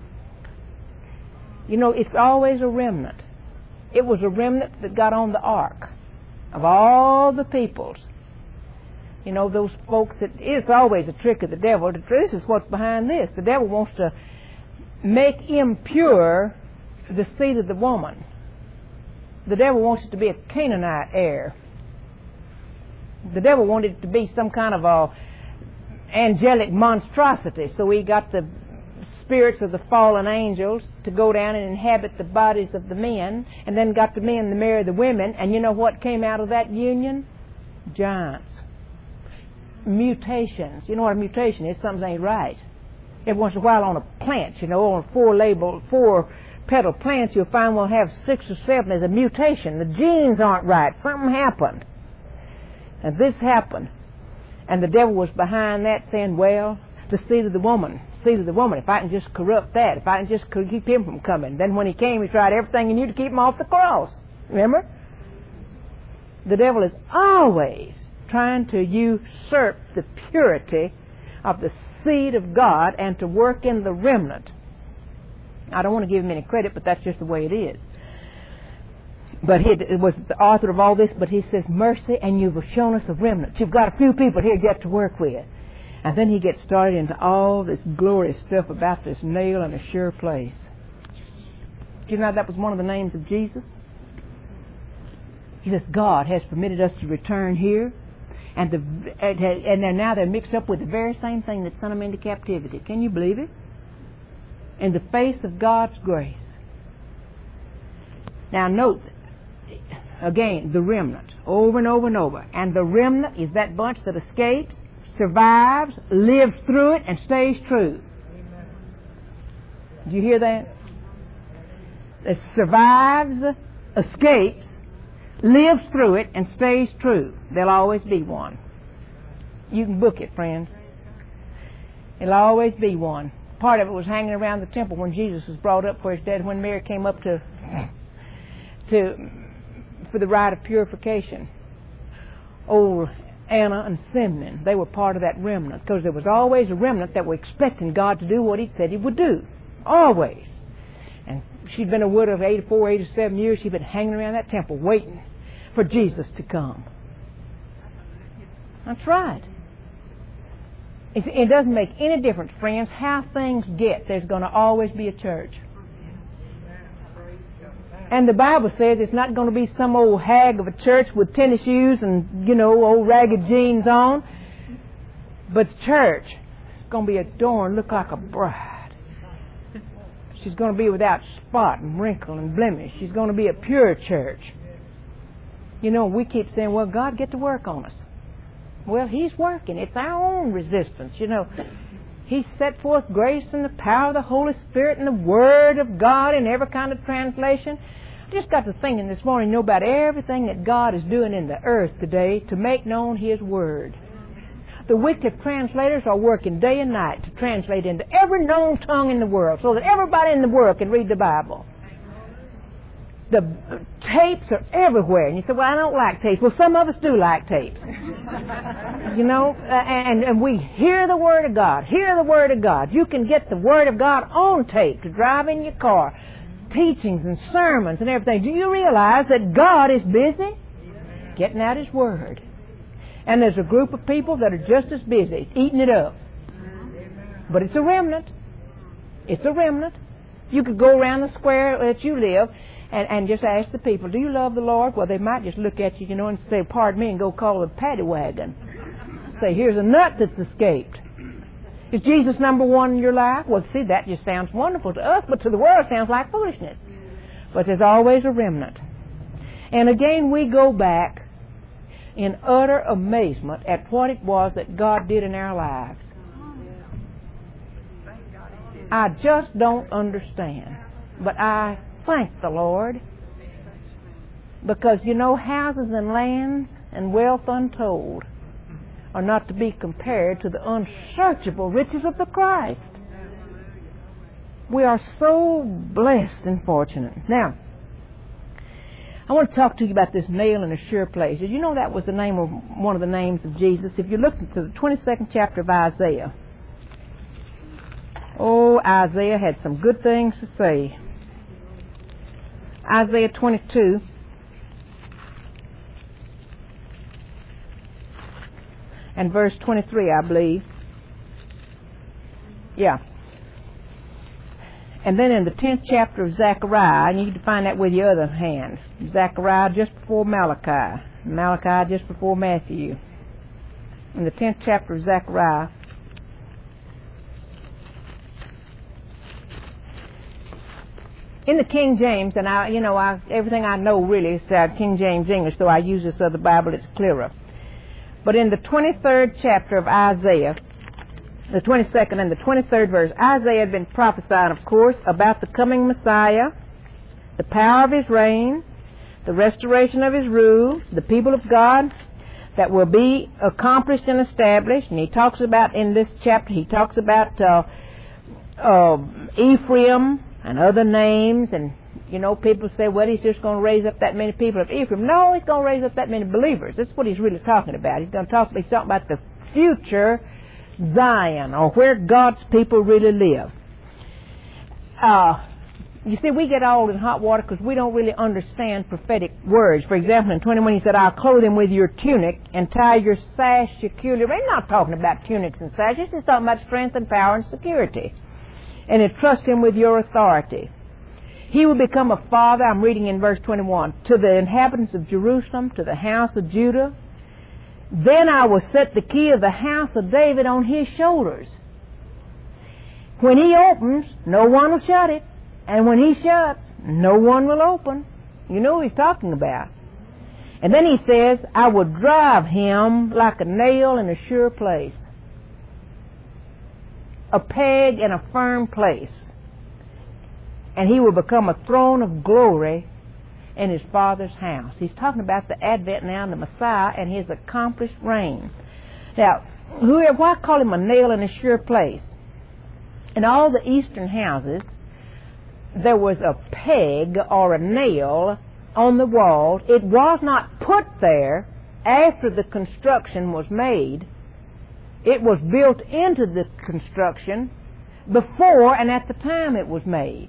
Speaker 1: You know, it's always a remnant. It was a remnant that got on the ark of all the peoples. You know, those folks that it's always a trick of the devil. This is what's behind this. The devil wants to make impure the seed of the woman. The devil wants it to be a Canaanite heir. The devil wanted it to be some kind of a angelic monstrosity. So he got the spirits of the fallen angels to go down and inhabit the bodies of the men, and then got the men to marry the women. And you know what came out of that union? Giants. Mutations. You know what a mutation is? Something ain't right. Every once in a while on a plant, you know, on four label, four petal plants, you'll find we'll have six or seven. There's a mutation. The genes aren't right. Something happened. And this happened. And the devil was behind that, saying, well, the seed of the woman, seed of the woman, if I can just corrupt that, if I can just keep him from coming. Then when he came, he tried everything he knew to keep him off the cross. Remember? The devil is always trying to usurp the purity of the seed of God and to work in the remnant. I don't want to give him any credit, but that's just the way it is. But he was the author of all this, but he says, mercy, and you've shown us a remnant. You've got a few people here yet to work with. And then he gets started into all this glorious stuff about this nail in a sure place. Do you know that was one of the names of Jesus? He says, God has permitted us to return here, and, the, and they're, now they're mixed up with the very same thing that sent them into captivity. Can you believe it? In the face of God's grace. Now note, again, the remnant, over and over and over. And the remnant is that bunch that escapes, survives, lives through it, and stays true. Amen. Do you hear that? That survives, escapes, lives through it, and stays true. There'll always be one. You can book it, friends. There'll always be one. Part of it was hanging around the temple when Jesus was brought up for his death, when Mary came up to, to for the rite of purification. Old Anna and Simeon, they were part of that remnant, because there was always a remnant that were expecting God to do what he said he would do. Always. And she'd been a widow of eighty-four, eighty-seven years. She'd been hanging around that temple waiting for Jesus to come. That's right. It, it doesn't make any difference, friends, how things get. There's going to always be a church. And the Bible says it's not going to be some old hag of a church with tennis shoes and, you know, old ragged jeans on. But the church is going to be adorned, look like a bride. She's going to be without spot and wrinkle and blemish. She's going to be a pure church. You know, we keep saying, well, God, get to work on us. Well, he's working. It's our own resistance, you know. He set forth grace and the power of the Holy Spirit and the Word of God in every kind of translation. I just got to thinking this morning, you know, about everything that God is doing in the earth today to make known His Word. The wicked translators are working day and night to translate into every known tongue in the world so that everybody in the world can read the Bible. The tapes are everywhere. And you say, well, I don't like tapes. Well, some of us do like tapes. You know, and, and we hear the Word of God. Hear the Word of God. You can get the Word of God on tape to drive in your car. Teachings and sermons and everything. Do you realize that God is busy getting out His Word? And there's a group of people that are just as busy eating it up. But it's a remnant. It's a remnant. You could go around the square that you live, and, and just ask the people, do you love the Lord? Well, they might just look at you, you know, and say, pardon me, and go call the paddy wagon. Say, here's a nut that's escaped. Is Jesus number one in your life? Well, see, that just sounds wonderful to us, but to the world it sounds like foolishness. But there's always a remnant. And again, we go back in utter amazement at what it was that God did in our lives. I just don't understand. But I thank the Lord. Because, you know, houses and lands and wealth untold are not to be compared to the unsearchable riches of the Christ. We are so blessed and fortunate. Now, I want to talk to you about this nail in a sure place. Did you know that was the name of one of the names of Jesus? If you look into the twenty-second chapter of Isaiah, oh, Isaiah had some good things to say. Isaiah twenty-two. And verse twenty-three, I believe. Yeah. And then in the tenth chapter of Zechariah, and you need to find that with your other hand. Zechariah just before Malachi. Malachi just before Matthew. In the tenth chapter of Zechariah. In the King James, and I, you know, I, everything I know really is uh, King James English, so I use this other Bible, it's clearer. But in the twenty-third chapter of Isaiah, the twenty-second and the twenty-third verse, Isaiah had been prophesying, of course, about the coming Messiah, the power of his reign, the restoration of his rule, the people of God that will be accomplished and established. And he talks about, in this chapter, he talks about uh, uh, Ephraim and other names. And, you know, people say, well, he's just going to raise up that many people of Ephraim. No, he's going to raise up that many believers. That's what he's really talking about. He's going to talk, he's talking about the future Zion, or where God's people really live. Uh, you see, we get all in hot water because we don't really understand prophetic words. For example, in twenty-one, he said, I'll clothe him with your tunic and tie your sash securely. We're not talking about tunics and sashes. He's talking about strength and power and security. And entrust him with your authority. He will become a father, I'm reading in verse twenty-one, to the inhabitants of Jerusalem, to the house of Judah. Then I will set the key of the house of David on his shoulders. When he opens, no one will shut it. And when he shuts, no one will open. You know who he's talking about. And then he says, I will drive him like a nail in a sure place. A peg in a firm place. And he will become a throne of glory in his Father's house. He's talking about the Advent now, the Messiah, and his accomplished reign. Now, whoever, why call him a nail in a sure place? In all the eastern houses, there was a peg or a nail on the wall. It was not put there after the construction was made. It was built into the construction before and at the time it was made.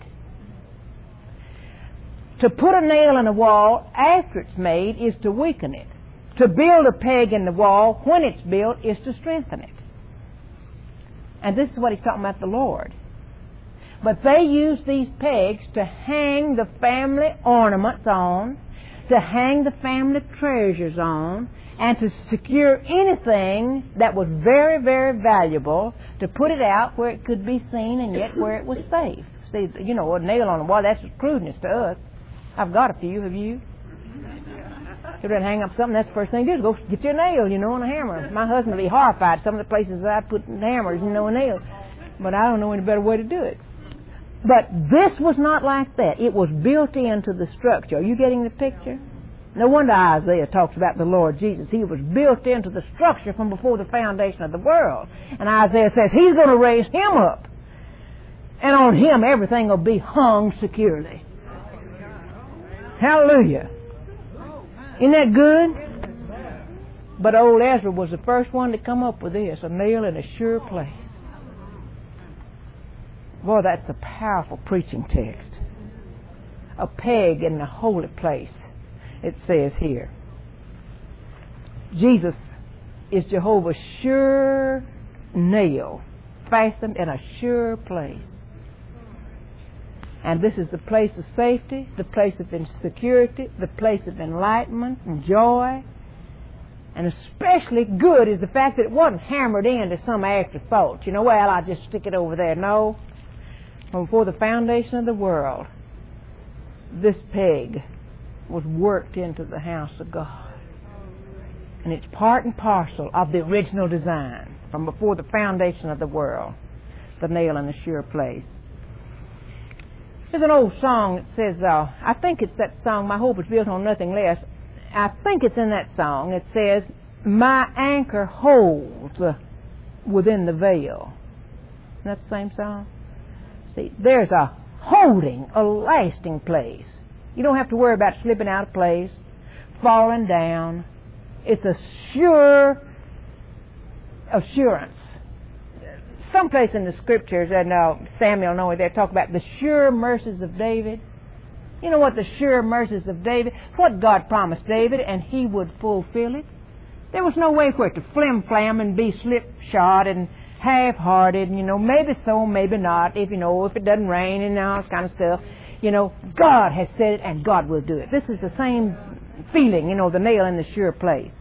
Speaker 1: To put a nail in a wall after it's made is to weaken it. To build a peg in the wall when it's built is to strengthen it. And this is what he's talking about the Lord. But they use these pegs to hang the family ornaments on, to hang the family treasures on, and to secure anything that was very, very valuable, to put it out where it could be seen and yet where it was safe. See, you know, a nail on the wall, that's just crudeness to us. I've got a few, have you? If you're to hang up something, that's the first thing you do is go get your nail, you know, and a hammer. My husband would be horrified at some of the places that I put hammers, you know, and nails. But I don't know any better way to do it. But this was not like that. It was built into the structure. Are you getting the picture? No wonder Isaiah talks about the Lord Jesus. He was built into the structure from before the foundation of the world. And Isaiah says he's going to raise him up. And on him everything will be hung securely. Hallelujah. Isn't that good? But old Ezra was the first one to come up with this, a nail in a sure place. Boy, that's a powerful preaching text. A peg in the holy place, it says here. Jesus is Jehovah's sure nail, fastened in a sure place. And this is the place of safety, the place of security, the place of enlightenment and joy. And especially good is the fact that it wasn't hammered into some afterthought. You know, well, I'll just stick it over there. No. From before the foundation of the world, this peg was worked into the house of God. And it's part and parcel of the original design from before the foundation of the world, the nail in the sure place. There's an old song that says, uh, I think it's that song, My Hope is Built on Nothing Less. I think it's in that song. It says, my anchor holds uh, within the veil. Isn't that the same song? See, there's a holding, a lasting place. You don't have to worry about slipping out of place, falling down. It's a sure assurance. Someplace in the scriptures, and uh, Samuel, know they talk about the sure mercies of David. You know what the sure mercies of David? What God promised David, and he would fulfill it. There was no way for it to flim-flam and be slipshod and half-hearted, you know, maybe so, maybe not, if, you know, if it doesn't rain and all this kind of stuff. You know, God has said it, and God will do it. This is the same feeling, you know, the nail in the sure place.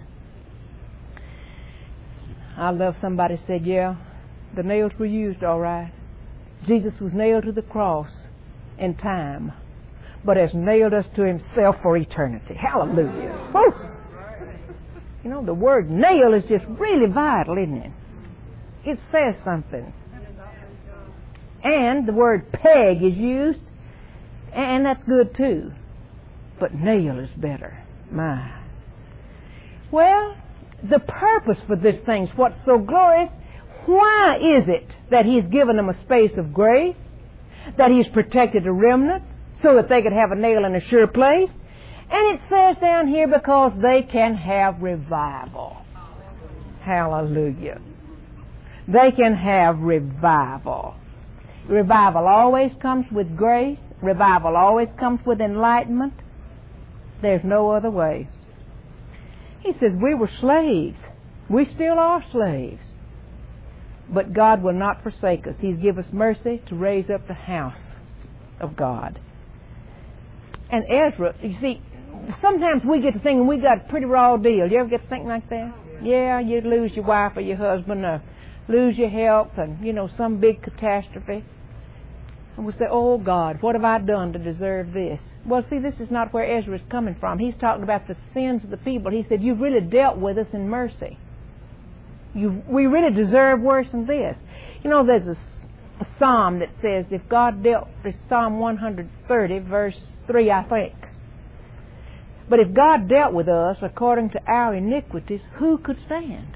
Speaker 1: I love somebody said, yeah, the nails were used all right. Jesus was nailed to the cross in time, but has nailed us to himself for eternity. Hallelujah. Woo! You know, the word nail is just really vital, isn't it? It says something. And the word peg is used, and that's good too. But nail is better. My. Well, the purpose for this thing is what's so glorious. Why is it that he's given them a space of grace? That he's protected a remnant so that they could have a nail in a sure place? And it says down here because they can have revival. Hallelujah. They can have revival. Revival always comes with grace. Revival always comes with enlightenment. There's no other way. He says we were slaves. We still are slaves. But God will not forsake us. He's given us mercy to raise up the house of God. And Ezra, you see, sometimes we get to thinking we got a pretty raw deal. You ever get to thinking like that? Yeah, you lose your wife or your husband, or lose your health, and, you know, some big catastrophe. And we say, oh, God, what have I done to deserve this? Well, see, this is not where Ezra is coming from. He's talking about the sins of the people. He said, you've really dealt with us in mercy. You, we really deserve worse than this. You know, there's a, a psalm that says, if God dealt, it's Psalm one thirty, verse three, I think. But if God dealt with us according to our iniquities, who could stand?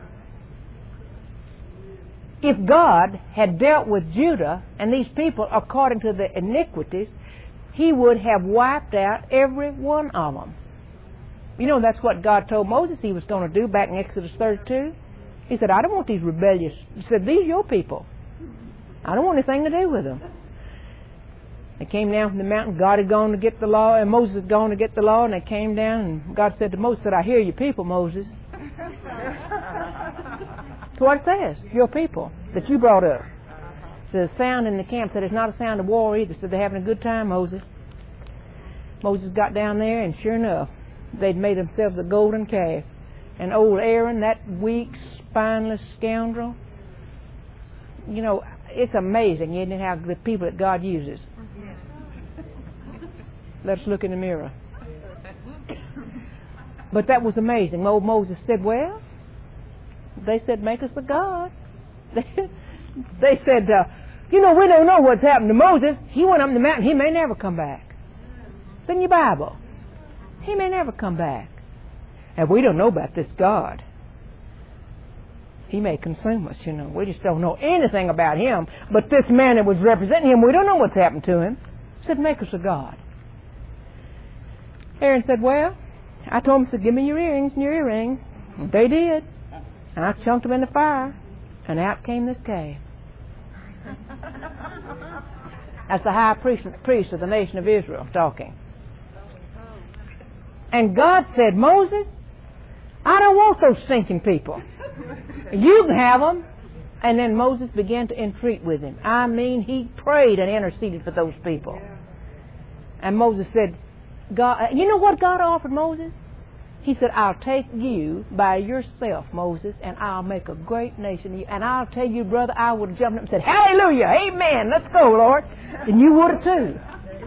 Speaker 1: If God had dealt with Judah and these people according to the iniquities, he would have wiped out every one of them. You know, that's what God told Moses he was going to do back in Exodus thirty-two. He said, I don't want these rebellious... He said, these are your people. I don't want anything to do with them. They came down from the mountain. God had gone to get the law, and Moses had gone to get the law, and they came down, and God said to Moses, said, I hear your people, Moses. That's what it says, your people that you brought up. The sound in the camp said it's not a sound of war either. Said they're having a good time, Moses. Moses got down there, and sure enough, they'd made themselves a golden calf. And old Aaron, that weak, spineless scoundrel, you know, it's amazing, isn't it, how the people that God uses. Let's look in the mirror. But that was amazing. Old Moses said, well, they said, make us a god. They said, uh, you know, we don't know what's happened to Moses. He went up the mountain. He may never come back. It's in your Bible. He may never come back. And we don't know about this God. He may consume us, you know. We just don't know anything about him. But this man that was representing him, we don't know what's happened to him. He said, make us a god. Aaron said, well, I told him, said, give me your earrings and your earrings. And they did. And I chunked them in the fire. And out came this calf. That's the high priest, priest of the nation of Israel talking. And God said, Moses, I don't want those stinking people. You can have them. And then Moses began to entreat with him. I mean, he prayed and interceded for those people. And Moses said, God, you know what God offered Moses? He said, I'll take you by yourself, Moses, and I'll make a great nation of you. And I'll tell you, brother, I would have jumped up and said, hallelujah, amen, let's go, Lord. And you would have too.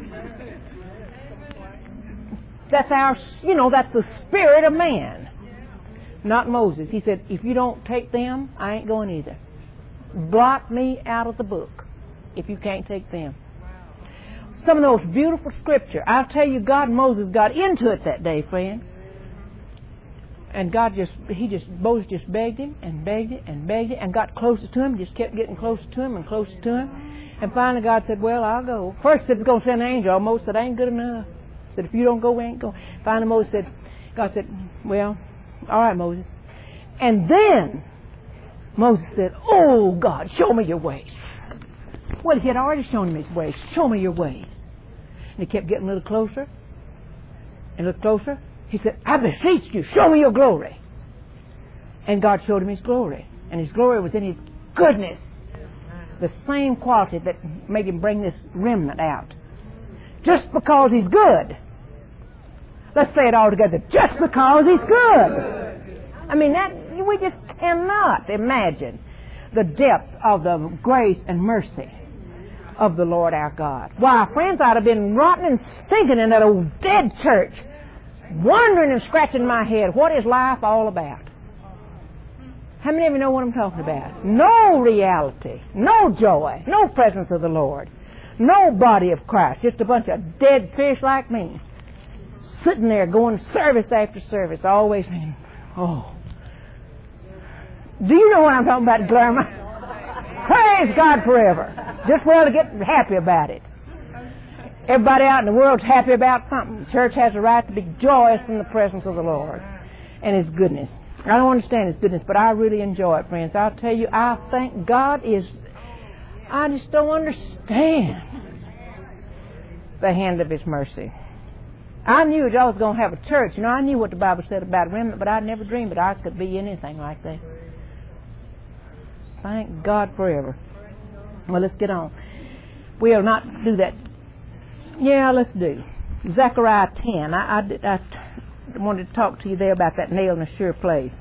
Speaker 1: That's our, you know, that's the spirit of man. Not Moses. He said, if you don't take them, I ain't going either. Blot me out of the book if you can't take them. Some of those beautiful scripture. I'll tell you, God and Moses got into it that day, friend. And God just, he just, Moses just begged him and begged it and begged it and got closer to him, just kept getting closer to him and closer to him. And finally God said, well, I'll go. First he said, he's going to send an angel. Moses said, ain't good enough. He said, if you don't go, we ain't going. Finally Moses said, God said, well, all right, Moses. And then Moses said, oh, God, show me your ways. Well, he had already shown him his ways. Show me your ways. And he kept getting a little closer and a little closer. He said, I beseech you, show me your glory. And God showed him his glory. And his glory was in his goodness. The same quality that made him bring this remnant out. Just because he's good. Let's say it all together. Just because he's good. I mean, that we just cannot imagine the depth of the grace and mercy of the Lord our God. Why, friends, I'd have been rotten and stinking in that old dead church, wondering and scratching my head, what is life all about? How many of you know what I'm talking about? No reality, no joy, no presence of the Lord, no body of Christ, just a bunch of dead fish like me, sitting there going service after service, always saying, oh. Do you know what I'm talking about, Glarma? Praise God forever. Just well to get happy about it. Everybody out in the world's happy about something. The church has a right to be joyous in the presence of the Lord and His goodness. I don't understand His goodness, but I really enjoy it, friends. I'll tell you, I think God is, I just don't understand the hand of His mercy. I knew that I was going to have a church. You know, I knew what the Bible said about a remnant, but I never dreamed that I could be anything like that. Thank God forever. Well, let's get on. We'll not do that. Yeah, let's do. Zechariah ten. I, I, I wanted to talk to you there about that nail in a sure place.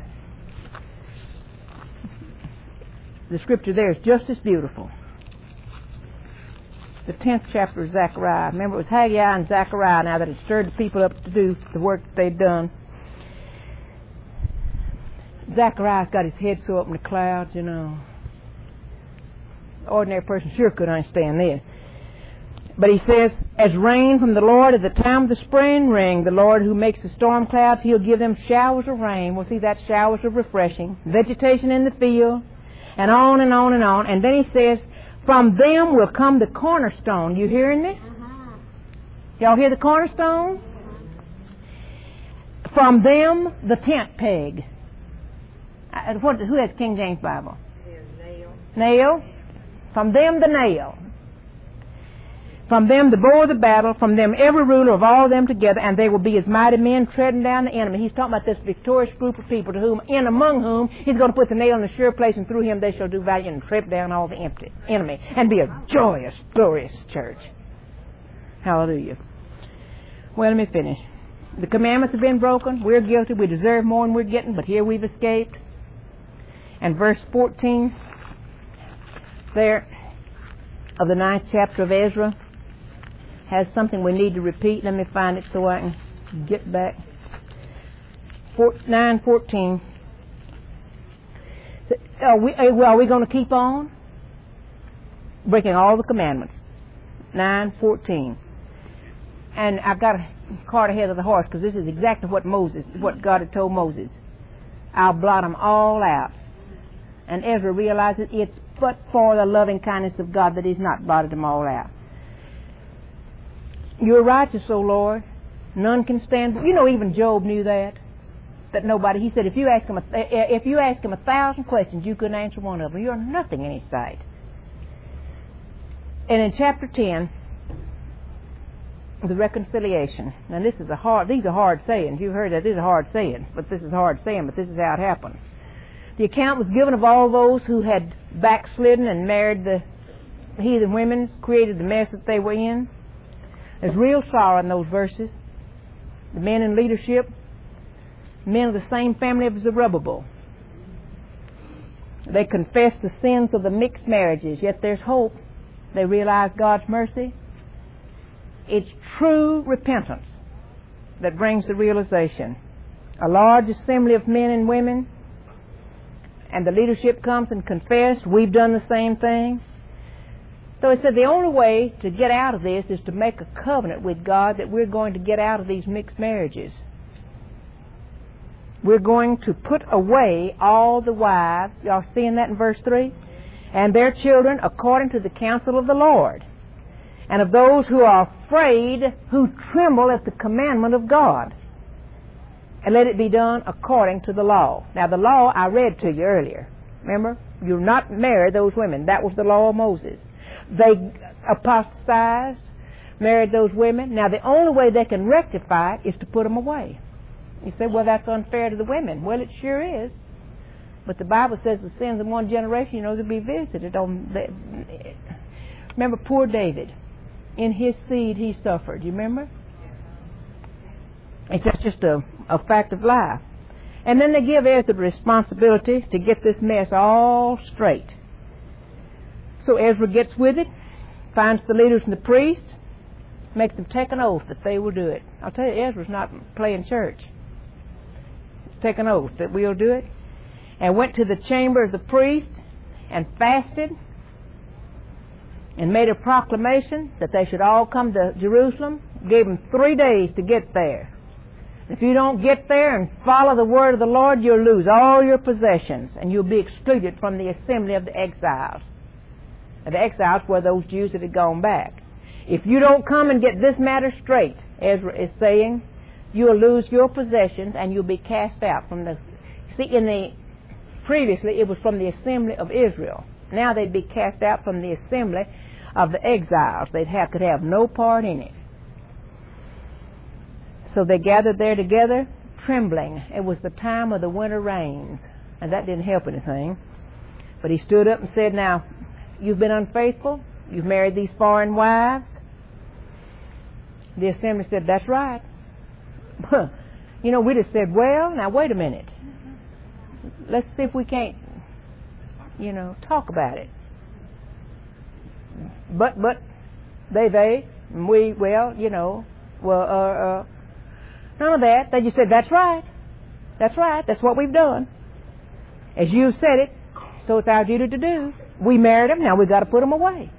Speaker 1: The scripture there is just as beautiful. The tenth chapter of Zechariah. Remember, it was Haggai and Zechariah now that had stirred the people up to do the work that they'd done. Zechariah's got his head so up in the clouds, you know. The ordinary person sure could understand this. But he says, as rain from the Lord at the time of the spring ring, the Lord who makes the storm clouds, He'll give them showers of rain. We'll see that showers of refreshing, vegetation in the field, and on and on and on. And then he says, from them will come the cornerstone. You hearing me? Uh-huh. Y'all hear the cornerstone? From them, the tent peg. Uh, what, who has King James Bible? Nail. Nail. From them, the nail. From them, the bow of the battle. From them, every ruler of all of them together. And they will be as mighty men treading down the enemy. He's talking about this victorious group of people to whom, in among whom, He's going to put the nail in the sure place, and through him they shall do valiant and trip down all the empty enemy and be a joyous, glorious church. Hallelujah. Well, let me finish. The commandments have been broken. We're guilty. We deserve more than we're getting, but here we've escaped. And verse fourteen there of the ninth chapter of Ezra has something we need to repeat. Let me find it so I can get back. nine fourteen. So, are we, well, are we going to keep on breaking all the commandments? nine fourteen. And I've got a cart ahead of the horse because this is exactly what Moses, what God had told Moses. I'll blot them all out. And Ezra realizes it's but for the loving kindness of God that He's not blotted them all out. You're righteous, O Lord. None can stand. You know, even Job knew that. That nobody. He said, if you ask him, a, if you ask him a thousand questions, you couldn't answer one of them. You're nothing in His sight. And in chapter ten, the reconciliation. Now, this is a hard. These are hard sayings. You heard that. These are hard sayings, but this is hard saying. But this is how it happened. The account was given of all those who had backslidden and married the heathen women, created the mess that they were in. There's real sorrow in those verses. The men in leadership, men of the same family as Zerubbabel. They confess the sins of the mixed marriages, yet there's hope. They realize God's mercy. It's true repentance that brings the realization. A large assembly of men and women, and the leadership comes and confess, we've done the same thing. So he said the only way to get out of this is to make a covenant with God that we're going to get out of these mixed marriages. We're going to put away all the wives, y'all seeing that in verse three? And their children according to the counsel of the Lord, and of those who are afraid, who tremble at the commandment of God. And let it be done according to the law. Now the law I read to you earlier. Remember? You're not marry those women. That was the law of Moses. They apostatized, married those women. Now the only way they can rectify it is to put them away. You say, well, that's unfair to the women. Well, it sure is. But the Bible says the sins of one generation, you know, to be visited on. The, remember poor David. In his seed he suffered. You remember? It's just, just a, a fact of life. And then they give Ezra the responsibility to get this mess all straight. So Ezra gets with it, finds the leaders and the priests, makes them take an oath that they will do it. I'll tell you, Ezra's not playing church. Take an oath that we'll do it. And went to the chamber of the priest and fasted and made a proclamation that they should all come to Jerusalem. Gave them three days to get there. If you don't get there and follow the word of the Lord, you'll lose all your possessions and you'll be excluded from the assembly of the exiles. And the exiles were those Jews that had gone back. If you don't come and get this matter straight, Ezra is saying, you'll lose your possessions and you'll be cast out from the... See, in the previously it was from the assembly of Israel. Now they'd be cast out from the assembly of the exiles. They'd have could have no part in it. So they gathered there together, trembling. It was the time of the winter rains, and that didn't help anything. But he stood up and said, now, you've been unfaithful. You've married these foreign wives. The assembly said, that's right. You know, we just said, well, now wait a minute. Let's see if we can't, you know, talk about it. But, but, they, they, and we, well, you know, well, uh, uh, none of that. They just said, that's right. That's right. That's what we've done. As you've said it, so it's our duty to do. We married them, now we've got to put them away.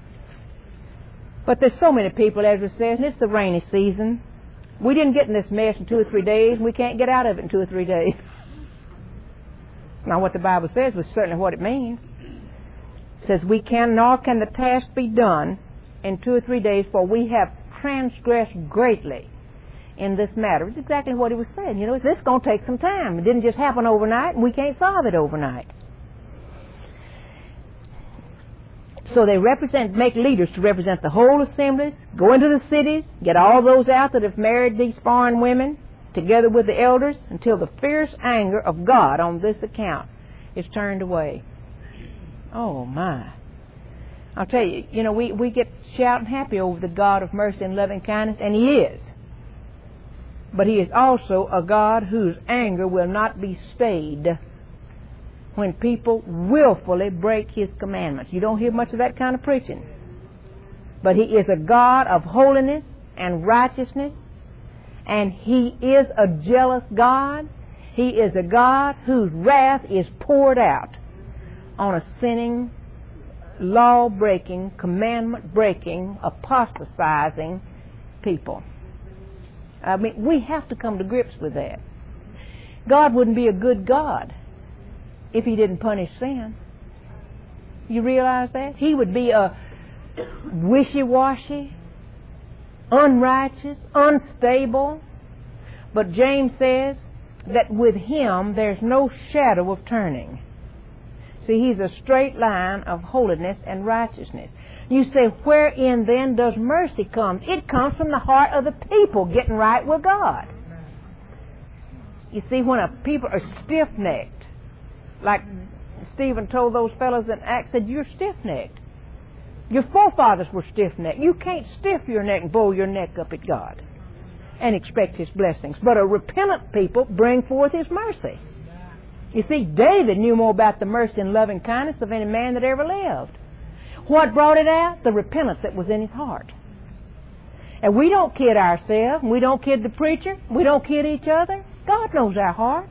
Speaker 1: But there's so many people, Ezra says, and it's the rainy season. We didn't get in this mess in two or three days, and we can't get out of it in two or three days. Not what the Bible says, but certainly what it means. It says, we can, nor can the task be done in two or three days, for we have transgressed greatly in this matter. It's exactly what he was saying. You know, this is going to take some time. It didn't just happen overnight, and we can't solve it overnight. So they represent, make leaders to represent the whole assemblies, go into the cities, get all those out that have married these foreign women, together with the elders, until the fierce anger of God on this account is turned away. Oh, my. I'll tell you, you know, we, we get shouting happy over the God of mercy and loving kindness, and He is. But He is also a God whose anger will not be stayed when people willfully break His commandments. You don't hear much of that kind of preaching. But He is a God of holiness and righteousness, and He is a jealous God. He is a God whose wrath is poured out on a sinning, law-breaking, commandment-breaking, apostatizing people. I mean, we have to come to grips with that. God wouldn't be a good God if He didn't punish sin. You realize that? He would be a wishy-washy, unrighteous, unstable. But James says that with Him there's no shadow of turning. See, He's a straight line of holiness and righteousness. You say, wherein then does mercy come? It comes from the heart of the people getting right with God. You see, when a people are stiff-necked, Like Stephen told those fellows in Acts, said, you're stiff-necked. Your forefathers were stiff-necked. You can't stiff your neck and bow your neck up at God and expect His blessings. But a repentant people bring forth His mercy. You see, David knew more about the mercy and loving kindness of any man that ever lived. What brought it out? The repentance that was in his heart. And we don't kid ourselves. We don't kid the preacher. We don't kid each other. God knows our hearts.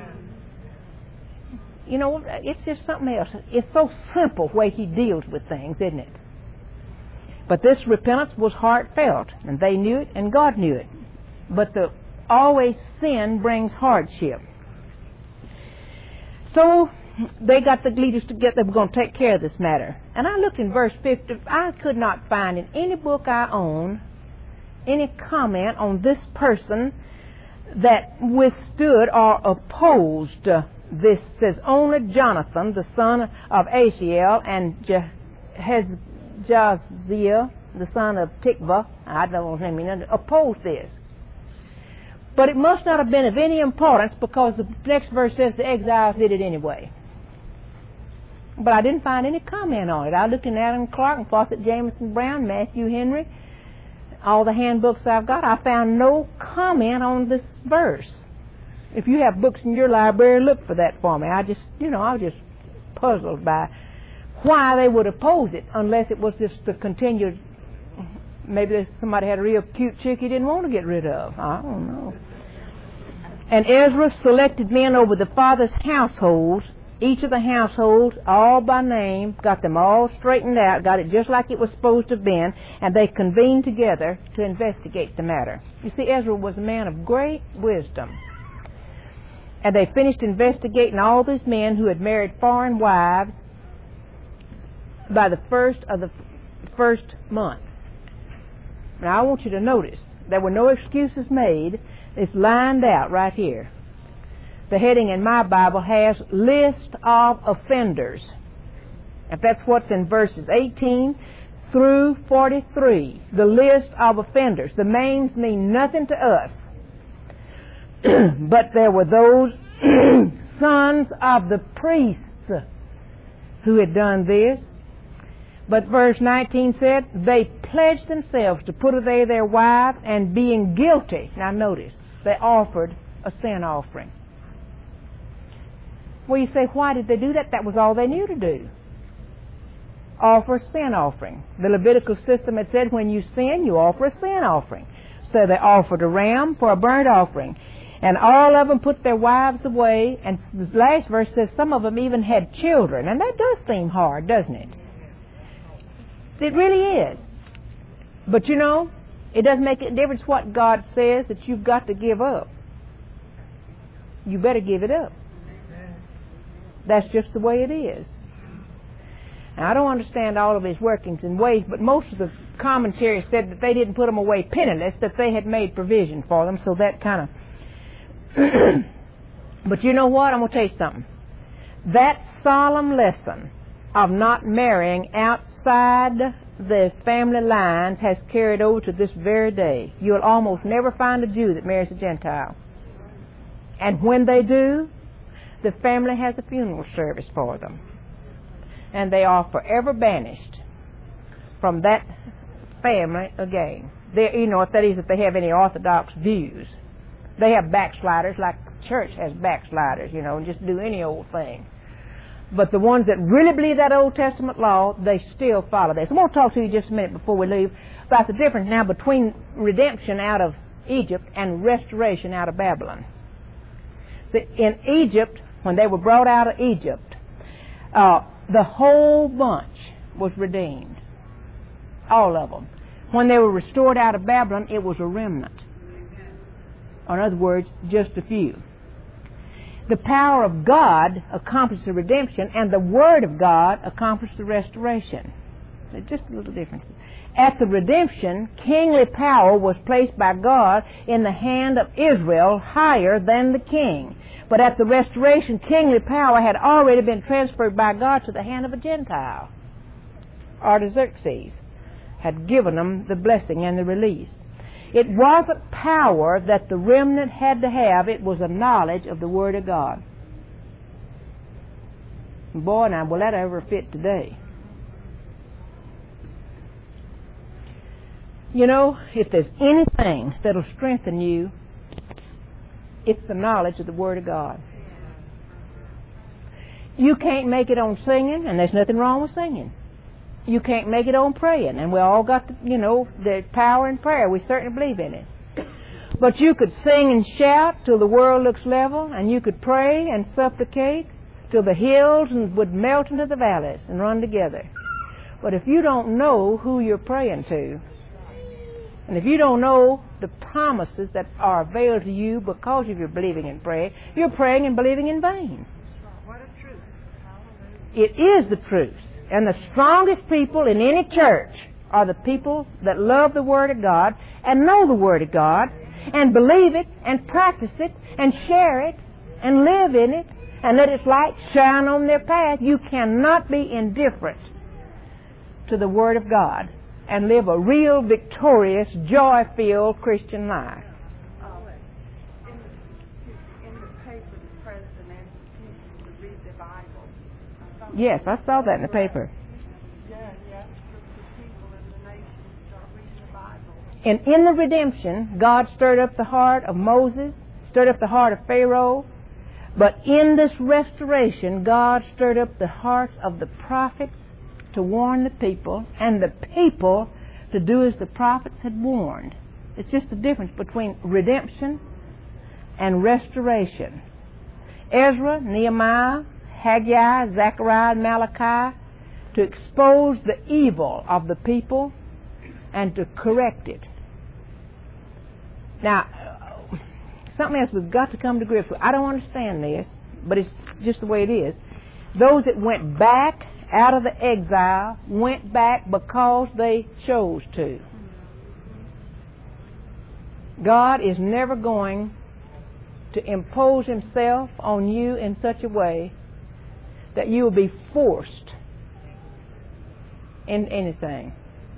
Speaker 1: You know, it's just something else. It's so simple the way He deals with things, isn't it? But this repentance was heartfelt, and they knew it, and God knew it. But the always sin brings hardship. So they got the leaders together. They were going to take care of this matter. And I looked in verse fifty. I could not find in any book I own any comment on this person that withstood or opposed uh, this. Says only Jonathan, the son of Ashiel, and Jahaziel, the son of Tikva, I don't know him, opposed this. But it must not have been of any importance, because the next verse says the exiles did it anyway. But I didn't find any comment on it. I looked in Adam Clark and Fawcett Jameson Brown, Matthew Henry, all the handbooks I've got. I found no comment on this verse. If you have books in your library, look for that for me. I just, you know, I was just puzzled by why they would oppose it, unless it was just the continued, maybe somebody had a real cute chick he didn't want to get rid of. I don't know. And Ezra selected men over the fathers' households, each of the households, all by name, got them all straightened out, got it just like it was supposed to have been, and they convened together to investigate the matter. You see, Ezra was a man of great wisdom. And they finished investigating all these men who had married foreign wives by the first of the first month. Now I want you to notice, there were no excuses made. It's lined out right here. The heading in my Bible has List of Offenders. If that's what's in verses eighteen through forty-three. The list of offenders. The names mean nothing to us. But there were those sons of the priests who had done this. But verse nineteen said, they pledged themselves to put away their wives, and being guilty, now notice, they offered a sin offering. Well, you say, why did they do that? That was all they knew to do. Offer a sin offering. The Levitical system had said, when you sin, you offer a sin offering. So they offered a ram for a burnt offering. And all of them put their wives away, and the last verse says some of them even had children. And that does seem hard, doesn't it? It really is. But you know, it doesn't make a difference what God says that you've got to give up. You better give it up. That's just the way it is. Now, I don't understand all of His workings and ways, but most of the commentaries said that they didn't put them away penniless, that they had made provision for them, so that kind of... But you know what? I'm going to tell you something. That solemn lesson of not marrying outside the family lines has carried over to this very day. You'll almost never find a Jew that marries a Gentile. And when they do, the family has a funeral service for them. And they are forever banished from that family again. They, you know, if that is, if they have any orthodox views. They have backsliders, like the church has backsliders, you know, and just do any old thing. But the ones that really believe that Old Testament law, they still follow this. I'm going to talk to you just a minute before we leave about the difference now between redemption out of Egypt and restoration out of Babylon. See, in Egypt, when they were brought out of Egypt, uh, the whole bunch was redeemed. All of them. When they were restored out of Babylon, it was a remnant. Or in other words, just a few. The power of God accomplished the redemption, and the Word of God accomplished the restoration. There's just a little difference. At the redemption, kingly power was placed by God in the hand of Israel higher than the king. But at the restoration, kingly power had already been transferred by God to the hand of a Gentile. Artaxerxes had given them the blessing and the release. It wasn't power that the remnant had to have. It was a knowledge of the Word of God. Boy, now, will that ever fit today? You know, if there's anything that'll strengthen you, it's the knowledge of the Word of God. You can't make it on singing, and there's nothing wrong with singing. You can't make it on praying, and we all got, the, you know, the power in prayer. We certainly believe in it. But you could sing and shout till the world looks level, and you could pray and supplicate till the hills would melt into the valleys and run together. But if you don't know who you're praying to, and if you don't know the promises that are availed to you because of your believing in prayer, you're praying and believing in vain.
Speaker 2: What a truth.
Speaker 1: It is the truth. And the strongest people in any church are the people that love the Word of God and know the Word of God and believe it and practice it and share it and live in it and let its light shine on their path. You cannot be indifferent to the Word of God and live a real, victorious, joy-filled Christian life.
Speaker 2: Uh, in, the, in the paper, the president asked to read the Bible.
Speaker 1: Yes, I saw that in the paper.
Speaker 2: Yeah, he asked the people in the nation to start reading the Bible.
Speaker 1: And in the redemption, God stirred up the heart of Moses, stirred up the heart of Pharaoh. But in this restoration, God stirred up the hearts of the prophets to warn the people, and the people to do as the prophets had warned. It's just the difference between redemption and restoration. Ezra, Nehemiah, Haggai, Zechariah, and Malachi to expose the evil of the people and to correct it. Now, something else we've got to come to grips with. I don't understand this, but it's just the way it is. Those that went back out of the exile went back because they chose to. God is never going to impose Himself on you in such a way that you will be forced in anything.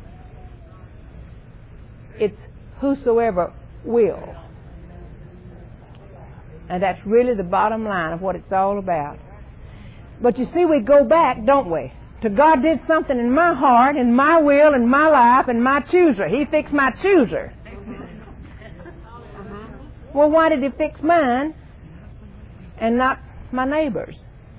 Speaker 1: It's whosoever will. And that's really the bottom line of what it's all about. But you see, we go back, don't we? To God did something in my heart, in my will, in my life, and my chooser. He fixed my chooser. Well, why did He fix mine and not my neighbor's?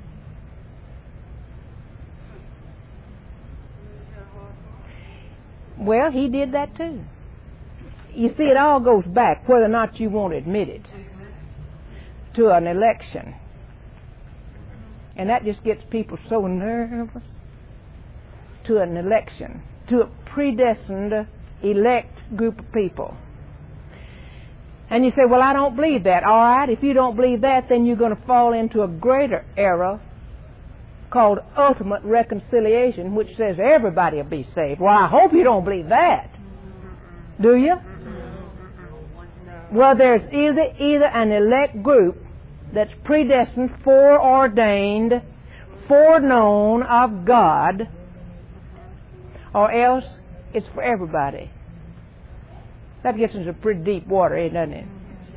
Speaker 1: Well, He did that too. You see, it all goes back, whether or not you want to admit it, to an election. And that just gets people so nervous. To an election, to a predestined, elect group of people. And you say, well, I don't believe that. All right, if you don't believe that, then you're going to fall into a greater error called ultimate reconciliation, which says everybody will be saved. Well, I hope you don't believe that. Do you? Well, there's either, either an elect group that's predestined, foreordained, foreknown of God, or else it's for everybody. That gets into pretty deep water, doesn't it?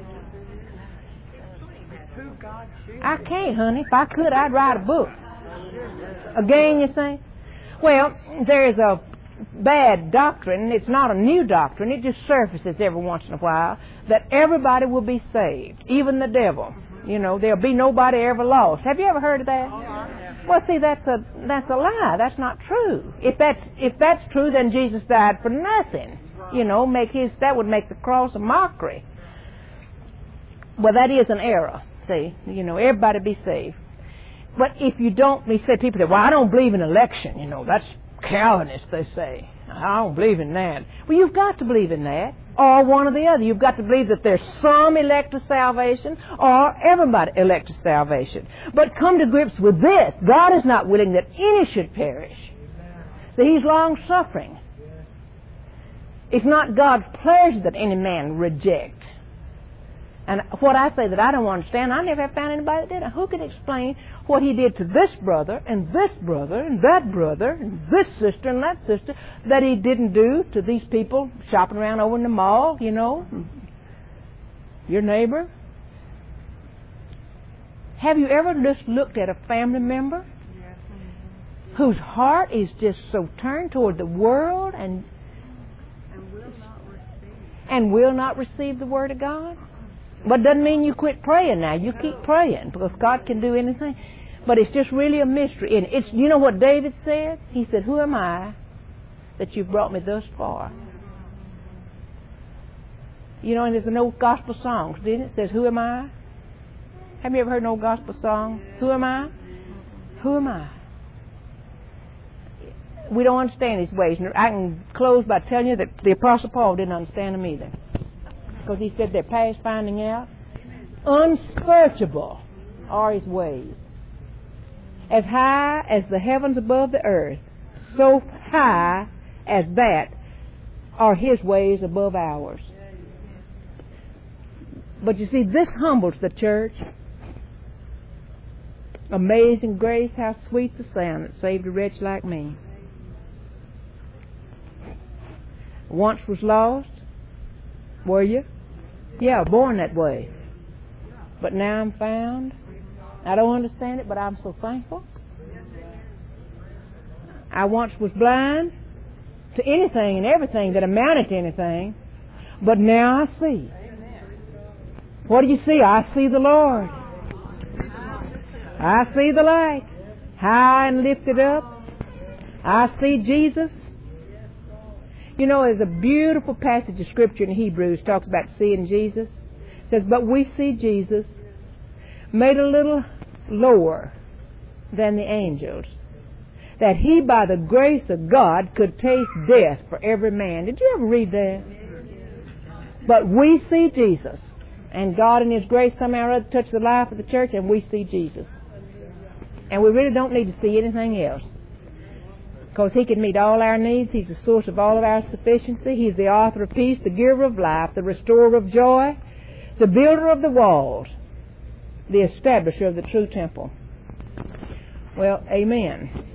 Speaker 1: I can't, honey. If I could, I'd write a book. Again, you say? Well, there's a bad doctrine. It's not a new doctrine. It just surfaces every once in a while that everybody will be saved, even the devil. You know, there'll be nobody ever lost. Have you ever heard of that? Well, see, that's a that's a lie. That's not true. If that's if that's true, then Jesus died for nothing. You know, make his that would make the cross a mockery. Well, that is an error. See, you know, everybody be saved. But if you don't, we say people say, well, I don't believe in election. You know, that's Calvinist, they say. I don't believe in that. Well, you've got to believe in that, or one or the other. You've got to believe that there's some elect to salvation, or everybody elect to salvation. But come to grips with this. God is not willing that any should perish. So He's long-suffering. It's not God's pleasure that any man reject. And what I say that I don't understand, I never have found anybody that did it. Who can explain what He did to this brother, and this brother, and that brother, and this sister, and that sister, that He didn't do to these people shopping around over in the mall, you know, your neighbor? Have you ever just looked at a family member
Speaker 2: Yes.
Speaker 1: whose heart is just so turned toward the world and
Speaker 2: And will not receive.
Speaker 1: and will not receive the Word of God. But doesn't mean you quit praying now. You keep praying because God can do anything. But it's just really a mystery. And it's, you know what David said? He said, who am I that you've brought me thus far? You know, and there's an old gospel song, didn't it? It says, who am I? Have you ever heard an old gospel song? Who am I? Who am I? We don't understand these ways. And I can close by telling you that the Apostle Paul didn't understand them either. Because he said they're past finding out. Unsearchable are his ways. As high as the heavens above the earth, so high as that are his ways above ours. But you see, this humbles the church. Amazing grace, how sweet the sound that saved a wretch like me. Once was lost, were you? Yeah, born that way. But now I'm found. I don't understand it, but I'm so thankful. I once was blind to anything and everything that amounted to anything, but now I see. What do you see? I see the Lord. I see the light, high and lifted up. I see Jesus. You know, there's a beautiful passage of Scripture in Hebrews talks about seeing Jesus. It says, but we see Jesus made a little lower than the angels, that he by the grace of God could taste death for every man. Did you ever read that? But we see Jesus, and God in his grace somehow or other touched the life of the church, and we see Jesus. And we really don't need to see anything else, because he can meet all our needs. He's the source of all of our sufficiency. He's the author of peace, the giver of life, the restorer of joy, the builder of the walls, the establisher of the true temple. Well, amen.